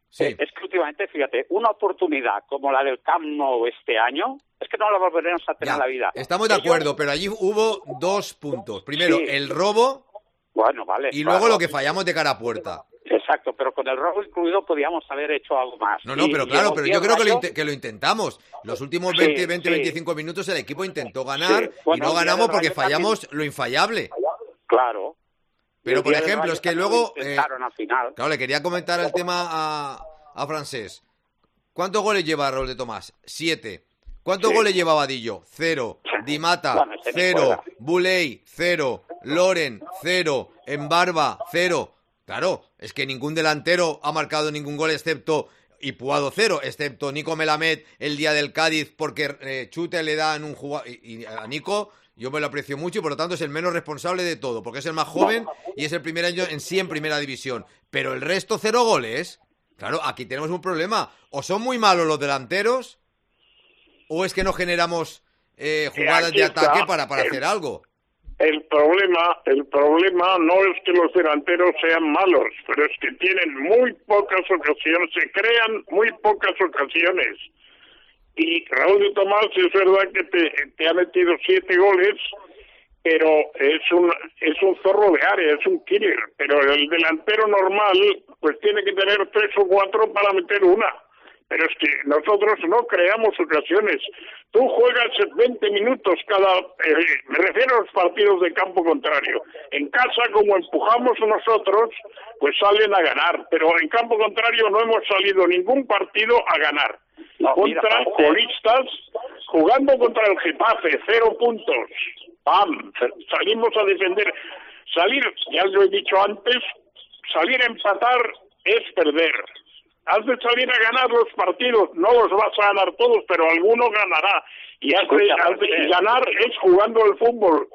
Sí. Eh, es que últimamente, fíjate, una oportunidad como la del Camp Nou este año, es que no la volveremos a tener Ya, en la vida. estamos de Ellos- acuerdo, pero allí hubo dos puntos. Primero, Sí. el robo Bueno, vale. y claro. luego lo que fallamos de cara a puerta. Exacto, pero con el robo incluido podíamos haber hecho algo más. No, no, Y pero claro, llegó pero diez yo creo que lo, rayos. inte- que lo intentamos. Los últimos Sí, veinte, veinte, sí. veinticinco minutos el equipo intentó ganar Sí, bueno, y no el día ganamos del porque Rayo también- fallamos lo infallable. Claro. Pero, El por día del ejemplo, Rayo es que también luego... lo eh, intentaron al final. claro, le quería comentar el tema a, a Francés. ¿Cuántos goles lleva Raúl de Tomás? Siete. ¿Cuántos Sí. goles lleva Vadillo? Cero. Di Mata, Bueno, ese ni cero. juega. Buley, cero. Loren, cero. Embarba, cero. Claro, es que ningún delantero ha marcado ningún gol excepto... Y Puado cero, excepto Nico Melamed el día del Cádiz, porque eh, Chute le da en un jugador... Y, y a Nico yo me lo aprecio mucho y por lo tanto es el menos responsable de todo, porque es el más joven y es el primer año en sí en primera división. Pero el resto cero goles. Claro, aquí tenemos un problema. O son muy malos los delanteros, o es que no generamos eh, jugadas aquí de ataque está para, para el- hacer algo. El problema, el problema no es que los delanteros sean malos, pero es que tienen muy pocas ocasiones, se crean muy pocas ocasiones. Y Raúl de Tomás es verdad que te, te ha metido siete goles, pero es un es un zorro de área, es un killer. Pero el delantero normal, pues tiene que tener tres o cuatro para meter una. Pero es que nosotros no creamos ocasiones. Tú juegas veinte minutos cada... Eh, me refiero a los partidos de campo contrario. En casa, como empujamos nosotros, pues salen a ganar. Pero en campo contrario no hemos salido ningún partido a ganar. No, mira, contra Paco, colistas, jugando contra el Getafe, cero puntos. ¡Pam! Salimos a defender. Salir, ya lo he dicho antes, salir a empatar es perder. Has de salir a ganar los partidos, no los vas a ganar todos, pero alguno ganará. Y, has de, has de- y ganar es jugando el fútbol,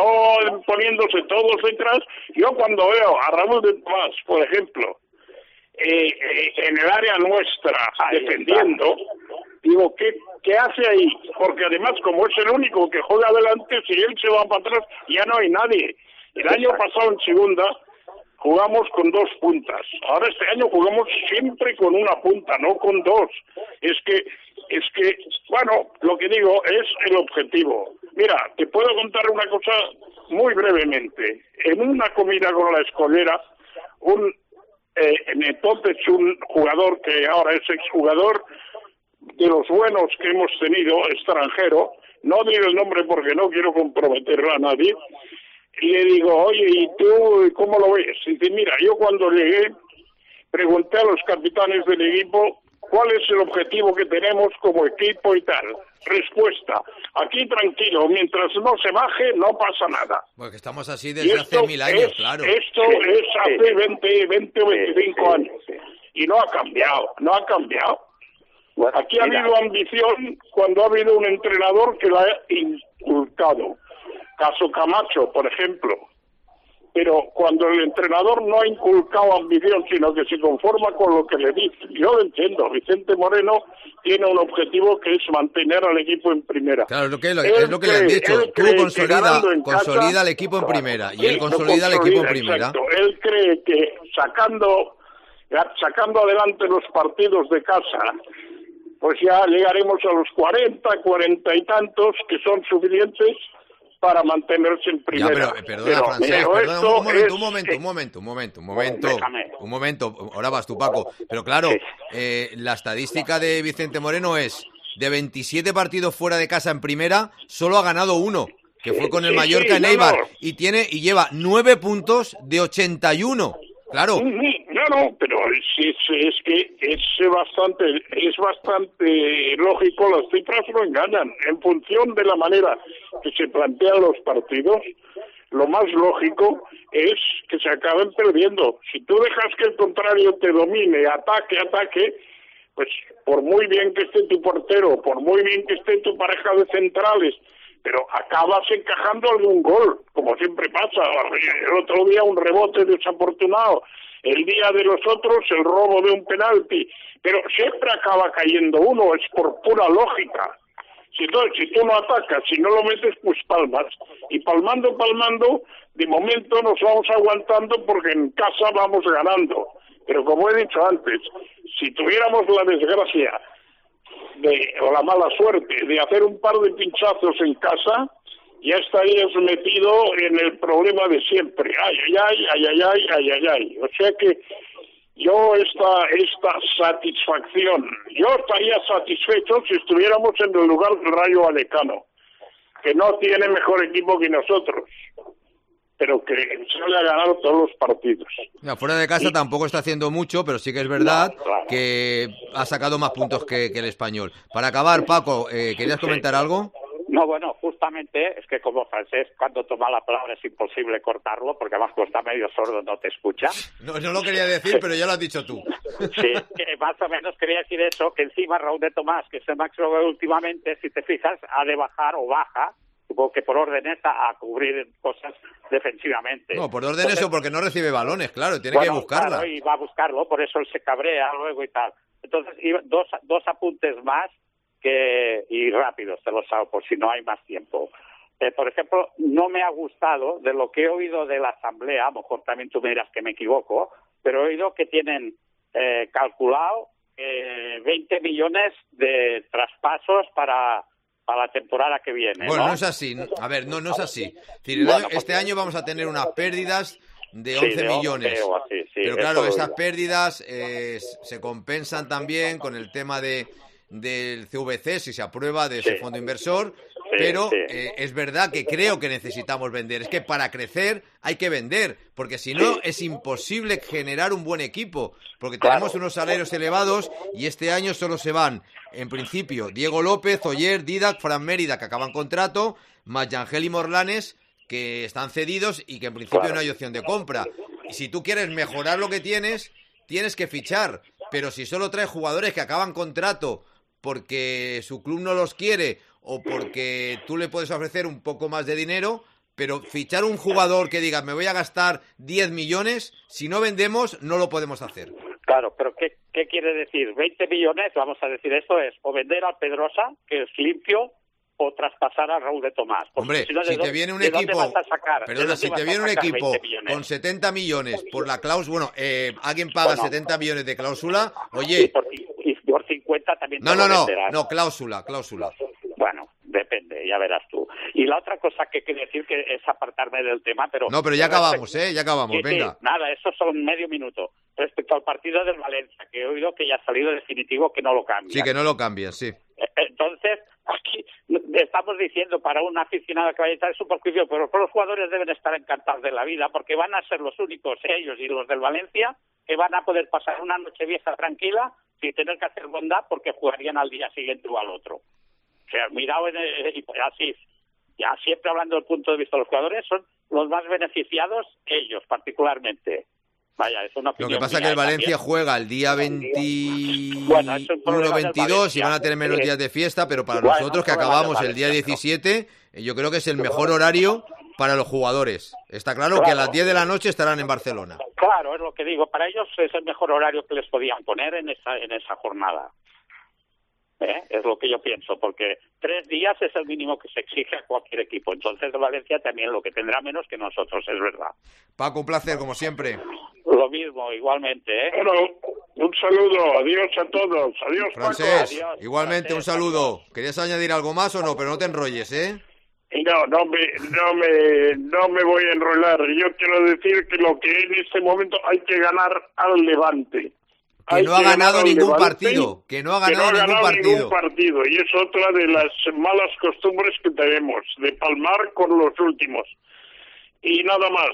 no poniéndose todos detrás. Yo cuando veo a Raúl de Tomás, por ejemplo, eh, eh, en el área nuestra, Ahí defendiendo, digo, ¿qué, ¿qué hace ahí? Porque además, como es el único que juega adelante, si él se va para atrás, ya no hay nadie. El año pasado en segunda jugamos con dos puntas. Ahora este año jugamos siempre con una punta, no con dos. Es que, es que, bueno, lo que digo es el objetivo. Mira, te puedo contar una cosa muy brevemente. En una comida con la escolera, un eh, entonces un jugador que ahora es exjugador, de los buenos que hemos tenido, extranjero, no digo el nombre porque no quiero comprometer a nadie, y le digo, oye, ¿y tú cómo lo ves? Y dice, mira, yo cuando llegué pregunté a los capitanes del equipo cuál es el objetivo que tenemos como equipo y tal. Respuesta, aquí tranquilo, mientras no se baje no pasa nada. Porque estamos así Y desde esto hace mil años, es- claro. Esto Sí, es sí. hace veinte, veinte o veinticinco años. Y no ha cambiado, no ha cambiado. Bueno, Aquí ha mira, habido ambición cuando ha habido un entrenador que la ha inculcado. Caso Camacho, por ejemplo. Pero cuando el entrenador no ha inculcado ambición, sino que se conforma con lo que le dice, yo lo entiendo. Vicente Moreno tiene un objetivo que es mantener al equipo en primera. Claro, es lo que, lo- Él es lo que le han cree- dicho. él Tú cree que consolida, ganando en casa- consolida al equipo en primera. Y Sí, él lo consolida al equipo en consolida, primera. exacto. Él cree que sacando, sacando adelante los partidos de casa, pues ya llegaremos a los cuarenta, cuarenta y tantos, que son suficientes para mantenerse en Ya, primera. pero eh, perdona, Pero- Francés, pero perdona, esto un momento, es- un momento, un momento, un momento, un momento, Déjame. un momento, ahora vas tú, Paco. Pero claro, eh, la estadística de Vicente Moreno es de veintisiete partidos fuera de casa en primera, solo ha ganado uno, que fue con el Sí, Mallorca sí, en no, Eibar, no. y tiene y lleva nueve puntos de ochenta y uno. Claro, Ujú, No, no, pero es, es, es que es bastante, es bastante lógico, las cifras no engañan. En función de la manera que se plantean los partidos, lo más lógico es que se acaben perdiendo. Si tú dejas que el contrario te domine, ataque, ataque, pues por muy bien que esté tu portero, por muy bien que esté tu pareja de centrales, pero acabas encajando algún gol, como siempre pasa. El otro día un rebote desafortunado, el día de los otros el robo de un penalti, pero siempre acaba cayendo uno, es por pura lógica. Si, entonces, si tú no atacas, si no lo metes, pues palmas. Y palmando, palmando, de momento nos vamos aguantando porque en casa vamos ganando. Pero como he dicho antes, si tuviéramos la desgracia de, o la mala suerte de hacer un par de pinchazos en casa, ya estarías metido en el problema de siempre. Ay, ay, ay, ay, ay, ay, ay, ay, ay. O sea que yo esta, esta satisfacción, yo estaría satisfecho si estuviéramos en el lugar del Rayo Vallecano, que no tiene mejor equipo que nosotros, pero que sale a ganar todos los partidos. Ya, fuera de casa y... tampoco está haciendo mucho, pero sí que es verdad no, claro. que ha sacado más puntos que, que el Español. Para acabar, Paco, eh, ¿querías comentar sí. algo? No, bueno, justamente es que como francés, cuando toma la palabra es imposible cortarlo, porque además cuando está medio sordo no te escucha. No, no lo quería decir, pero ya lo has dicho tú. Sí, que más o menos quería decir eso, que encima Raúl de Tomás, que es el máximo últimamente, si te fijas, ha de bajar o baja, supongo que por órdenes a, a cubrir cosas defensivamente. No, por órdenes Entonces, o porque no recibe balones, claro, tiene bueno, que buscarla. Claro, y va a buscarlo, por eso él se cabrea luego y tal. Entonces, dos, dos apuntes más, que y rápido se los hago por si no hay más tiempo. Eh, por ejemplo, no me ha gustado de lo que he oído de la asamblea, a lo mejor también tú me dirás que me equivoco, pero he oído que tienen eh, calculado eh, veinte millones de traspasos para, para la temporada que viene. Bueno, no, no es así. A ver, no, no es así. Es decir, bueno, este año vamos a tener unas pérdidas de once sí, de millones. once o así, sí, pero claro, esas pérdidas eh, se compensan también con el tema de del C V C, si se aprueba, de ese sí. fondo inversor, sí, pero sí. Eh, es verdad que creo que necesitamos vender. Es que para crecer hay que vender, porque si no sí. es imposible generar un buen equipo, porque claro. tenemos unos salarios elevados y este año solo se van, en principio, Diego López, Oyer, Didac, Fran Mérida, que acaban contrato, más Yangel y Morlanes, que están cedidos y que en principio claro. no hay opción de compra. Y si tú quieres mejorar lo que tienes, tienes que fichar, pero si solo traes jugadores que acaban contrato porque su club no los quiere o porque tú le puedes ofrecer un poco más de dinero, pero fichar un jugador que diga me voy a gastar diez millones, si no vendemos no lo podemos hacer. Claro, pero ¿qué, qué quiere decir? veinte millones, vamos a decir, esto es o vender a Pedrosa, que es limpio, o traspasar a Raúl de Tomás. Porque Hombre, si, no, si te dónde, viene un equipo, sacar, perdona, si te viene un equipo con setenta millones por la cláusula, bueno, eh, alguien paga bueno, setenta millones de cláusula, oye... Y por, y por cincuenta también no, te no, lo no, venderás. no, cláusula, cláusula. Bueno, depende, ya verás tú. Y la otra cosa que quiero decir que es apartarme del tema, pero... No, pero ya acabamos, ¿eh? Ya acabamos, sí, venga. Sí, nada, eso son medio minuto. Respecto al partido del Valencia, que he oído que ya ha salido definitivo que no lo cambia. Sí, que no lo cambian, sí. Entonces, aquí estamos diciendo para un aficionado que vaya a estar en su perjuicio, pero los jugadores deben estar encantados de la vida porque van a ser los únicos, ellos y los del Valencia, que van a poder pasar una noche vieja tranquila sin tener que hacer bondad porque jugarían al día siguiente o al otro. O sea, mirado en el, así, ya siempre hablando del punto de vista de los jugadores, son los más beneficiados ellos particularmente. Vaya, es una opinión. Lo que pasa es que el Valencia también juega el día veintiuno, bueno, es veintidós y van a tener menos días de fiesta, pero para bueno, nosotros que acabamos el día diecisiete, yo creo que es el mejor horario para los jugadores. Está claro, claro que a las diez de la noche estarán en Barcelona. Claro, es lo que digo. Para ellos es el mejor horario que les podían poner en esa, en esa jornada. ¿Eh? Es lo que yo pienso, porque tres días es el mínimo que se exige a cualquier equipo. Entonces, Valencia también lo que tendrá menos que nosotros, es verdad. Paco, un placer, como siempre. Lo mismo, igualmente. ¿eh? Bueno, un saludo, adiós a todos. Adiós, Francés, Paco. Adiós, igualmente, Francés, un saludo. Adiós. ¿Querías añadir algo más o no? Pero no te enrolles, ¿eh? No, no me, no me, no me voy a enrolar. Yo quiero decir que lo que en este momento hay que ganar al Levante. Que no ha ganado ningún partido, que no ha ganado, que no ha ningún, ganado partido. ningún partido. Y es otra de las malas costumbres que tenemos, de palmar con los últimos. Y nada más.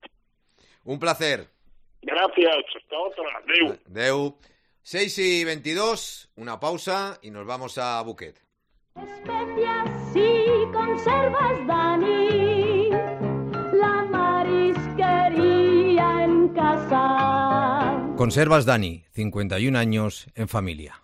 Un placer. Gracias, hasta otra. Deu. Deu. seis y veintidós, una pausa y nos vamos a Buquet. Especias y conservas, Dani, la marisquería en casa. Conservas Dani, cincuenta y un años en familia.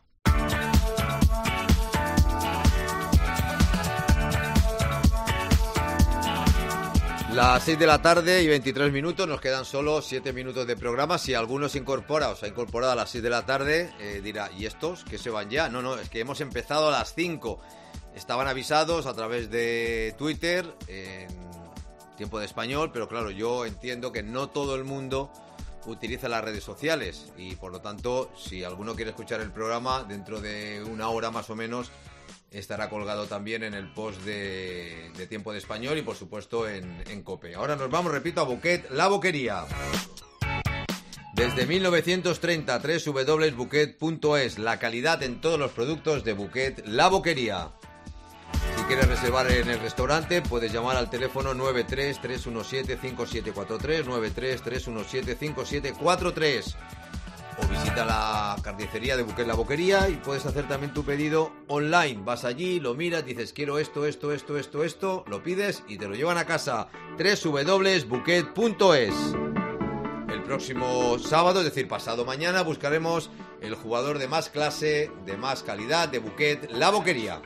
Las seis de la tarde y veintitrés minutos, nos quedan solo siete minutos de programa. Si alguno se incorpora o se ha incorporado a las seis de la tarde, eh, dirá, ¿y estos que se van ya? No, no, es que hemos empezado a las cinco. estaban avisados a través de Twitter en tiempo de español, pero claro, yo entiendo que no todo el mundo utiliza las redes sociales y por lo tanto, si alguno quiere escuchar el programa, dentro de una hora más o menos estará colgado también en el post de, de tiempo de español y por supuesto en, en COPE. Ahora nos vamos, repito, a Bouquet La Boquería. Desde mil novecientos treinta, doble u doble u doble u punto bouquet punto es, la calidad en todos los productos de Bouquet La Boquería. Si quieres reservar en el restaurante, puedes llamar al teléfono nueve tres, tres uno siete, cinco siete cuatro tres, nueve tres, tres uno siete, cinco siete cuatro tres. O visita la carnicería de Bouquet La Boquería y puedes hacer también tu pedido online. Vas allí, lo miras, dices quiero esto, esto, esto, esto, esto, lo pides y te lo llevan a casa. doble u doble u doble u punto bouquet punto es. El próximo sábado, es decir, pasado mañana, buscaremos el jugador de más clase, de más calidad de Bouquet La Boquería.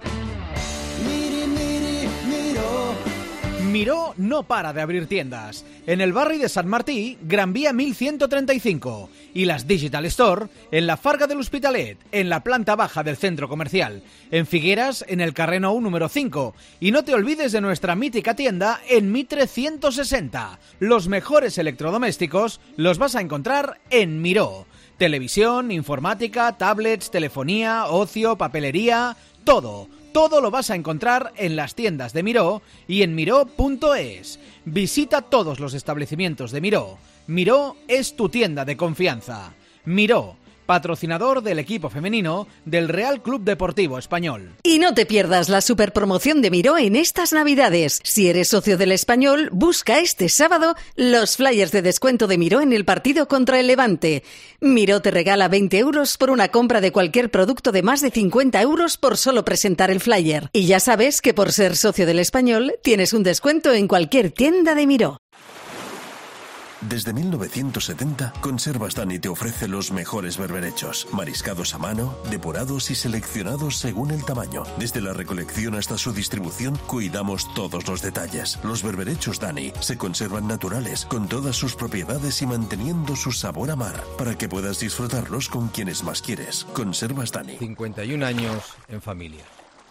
Miró no para de abrir tiendas. En el barri de Sant Martí, Gran Vía mil ciento treinta y cinco. Y las Digital Store en la Farga de l'Hospitalet, en la planta baja del centro comercial. En Figueras, en el carrer Nou número cinco. Y no te olvides de nuestra mítica tienda en Mitre ciento sesenta. Los mejores electrodomésticos los vas a encontrar en Miró. Televisión, informática, tablets, telefonía, ocio, papelería, todo. Todo lo vas a encontrar en las tiendas de Miró y en miró punto es. Visita todos los establecimientos de Miró. Miró es tu tienda de confianza. Miró, patrocinador del equipo femenino del Real Club Deportivo Español. Y no te pierdas la superpromoción de Miró en estas Navidades. Si eres socio del Español, busca este sábado los flyers de descuento de Miró en el partido contra el Levante. Miró te regala veinte euros por una compra de cualquier producto de más de cincuenta euros por solo presentar el flyer. Y ya sabes que por ser socio del Español, tienes un descuento en cualquier tienda de Miró. Desde mil novecientos setenta, Conservas Dani te ofrece los mejores berberechos, mariscados a mano, depurados y seleccionados según el tamaño. Desde la recolección hasta su distribución, cuidamos todos los detalles. Los berberechos Dani se conservan naturales, con todas sus propiedades y manteniendo su sabor a mar, para que puedas disfrutarlos con quienes más quieres. Conservas Dani. cincuenta y un años en familia.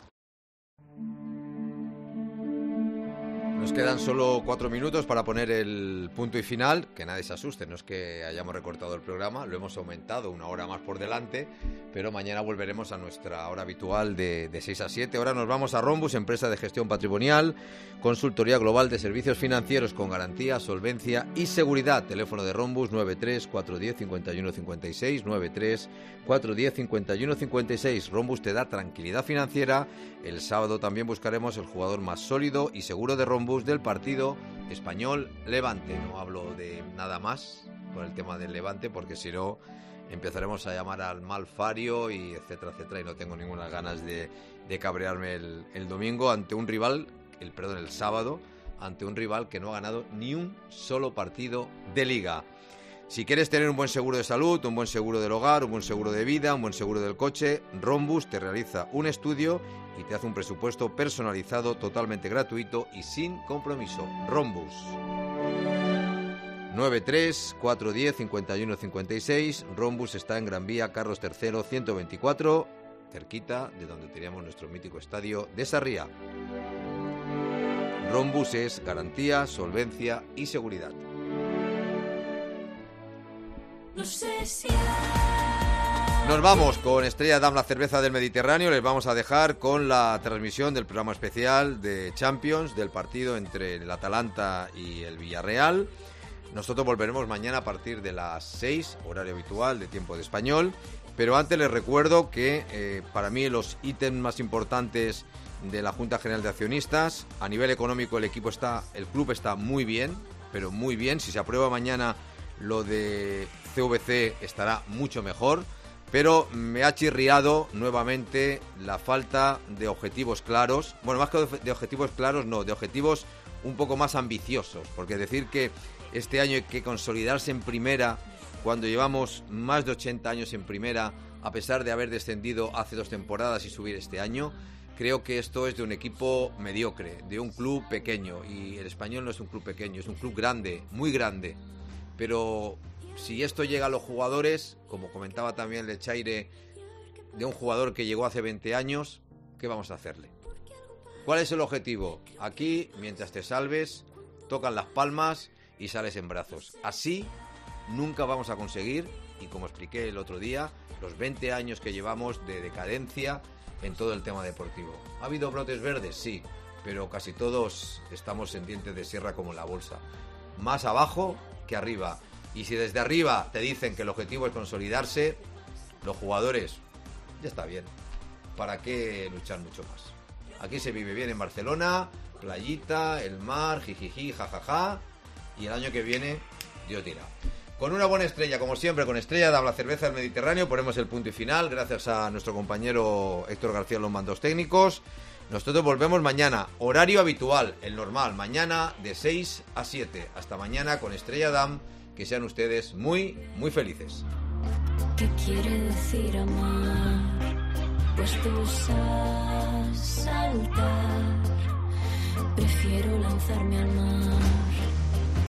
Nos quedan solo cuatro minutos para poner el punto y final. Que nadie se asuste, no es que hayamos recortado el programa, lo hemos aumentado una hora más por delante, pero mañana volveremos a nuestra hora habitual de, de seis a siete. Ahora nos vamos a Rhombus, empresa de gestión patrimonial, consultoría global de servicios financieros con garantía, solvencia y seguridad. Teléfono de Rhombus nueve tres, cuatro uno cero, cinco uno cinco seis, nueve tres, cuatro uno cero, cinco uno cinco seis. Rhombus te da tranquilidad financiera. El sábado también buscaremos el jugador más sólido y seguro de Rhombus del partido Español-Levante. No hablo de nada más por el tema del Levante, porque si no empezaremos a llamar al Malfario y etcétera, etcétera, y no tengo ninguna ganas de, de cabrearme el, el domingo ante un rival, el perdón, el sábado, ante un rival que no ha ganado ni un solo partido de liga. Si quieres tener un buen seguro de salud, un buen seguro del hogar, un buen seguro de vida, un buen seguro del coche, Rhombus te realiza un estudio y te hace un presupuesto personalizado, totalmente gratuito y sin compromiso. Rhombus. nueve tres, cuatro uno cero, cinco uno cinco seis. Rhombus está en Gran Vía, Carlos tercero, ciento veinticuatro, cerquita de donde teníamos nuestro mítico estadio de Sarriá. Rhombus es garantía, solvencia y seguridad. No sé si Nos vamos con Estrella Damm, la cerveza del Mediterráneo. Les vamos a dejar con la transmisión del programa especial de Champions, del partido entre el Atalanta y el Villarreal. Nosotros volveremos mañana a partir de las seis, horario habitual de tiempo de español. Pero antes les recuerdo que eh, para mí los ítems más importantes de la Junta General de Accionistas, a nivel económico el equipo está, el club está muy bien, pero muy bien. Si se aprueba mañana lo de C V C estará mucho mejor, pero me ha chirriado nuevamente la falta de objetivos claros. Bueno, más que de objetivos claros, no, de objetivos un poco más ambiciosos, porque decir que este año hay que consolidarse en primera cuando llevamos más de ochenta años en primera, a pesar de haber descendido hace dos temporadas y subir este año, creo que esto es de un equipo mediocre, de un club pequeño, y el Español no es un club pequeño, es un club grande, muy grande. Pero si esto llega a los jugadores, como comentaba también Lechaire, de un jugador que llegó hace veinte años, ¿qué vamos a hacerle? ¿Cuál es el objetivo? Aquí, mientras te salves, tocan las palmas y sales en brazos. Así nunca vamos a conseguir, y como expliqué el otro día, los veinte años que llevamos de decadencia en todo el tema deportivo. ¿Ha habido brotes verdes? Sí, pero casi todos estamos en dientes de sierra como en la bolsa. Más abajo que arriba. Y si desde arriba te dicen que el objetivo es consolidarse, los jugadores, ya está bien. ¿Para qué luchar mucho más? Aquí se vive bien en Barcelona, playita, el mar, jijiji, jajaja, y el año que viene, Dios dirá. Con una buena estrella, como siempre, con Estrella Damm, la cerveza del Mediterráneo, ponemos el punto y final, gracias a nuestro compañero Héctor García en los mandos técnicos. Nosotros volvemos mañana, horario habitual, el normal, mañana de seis a siete. Hasta mañana con Estrella Damm, que sean ustedes muy, muy felices. ¿Qué quiere decir amar? Pues tú sabes saltar, prefiero lanzarme al mar.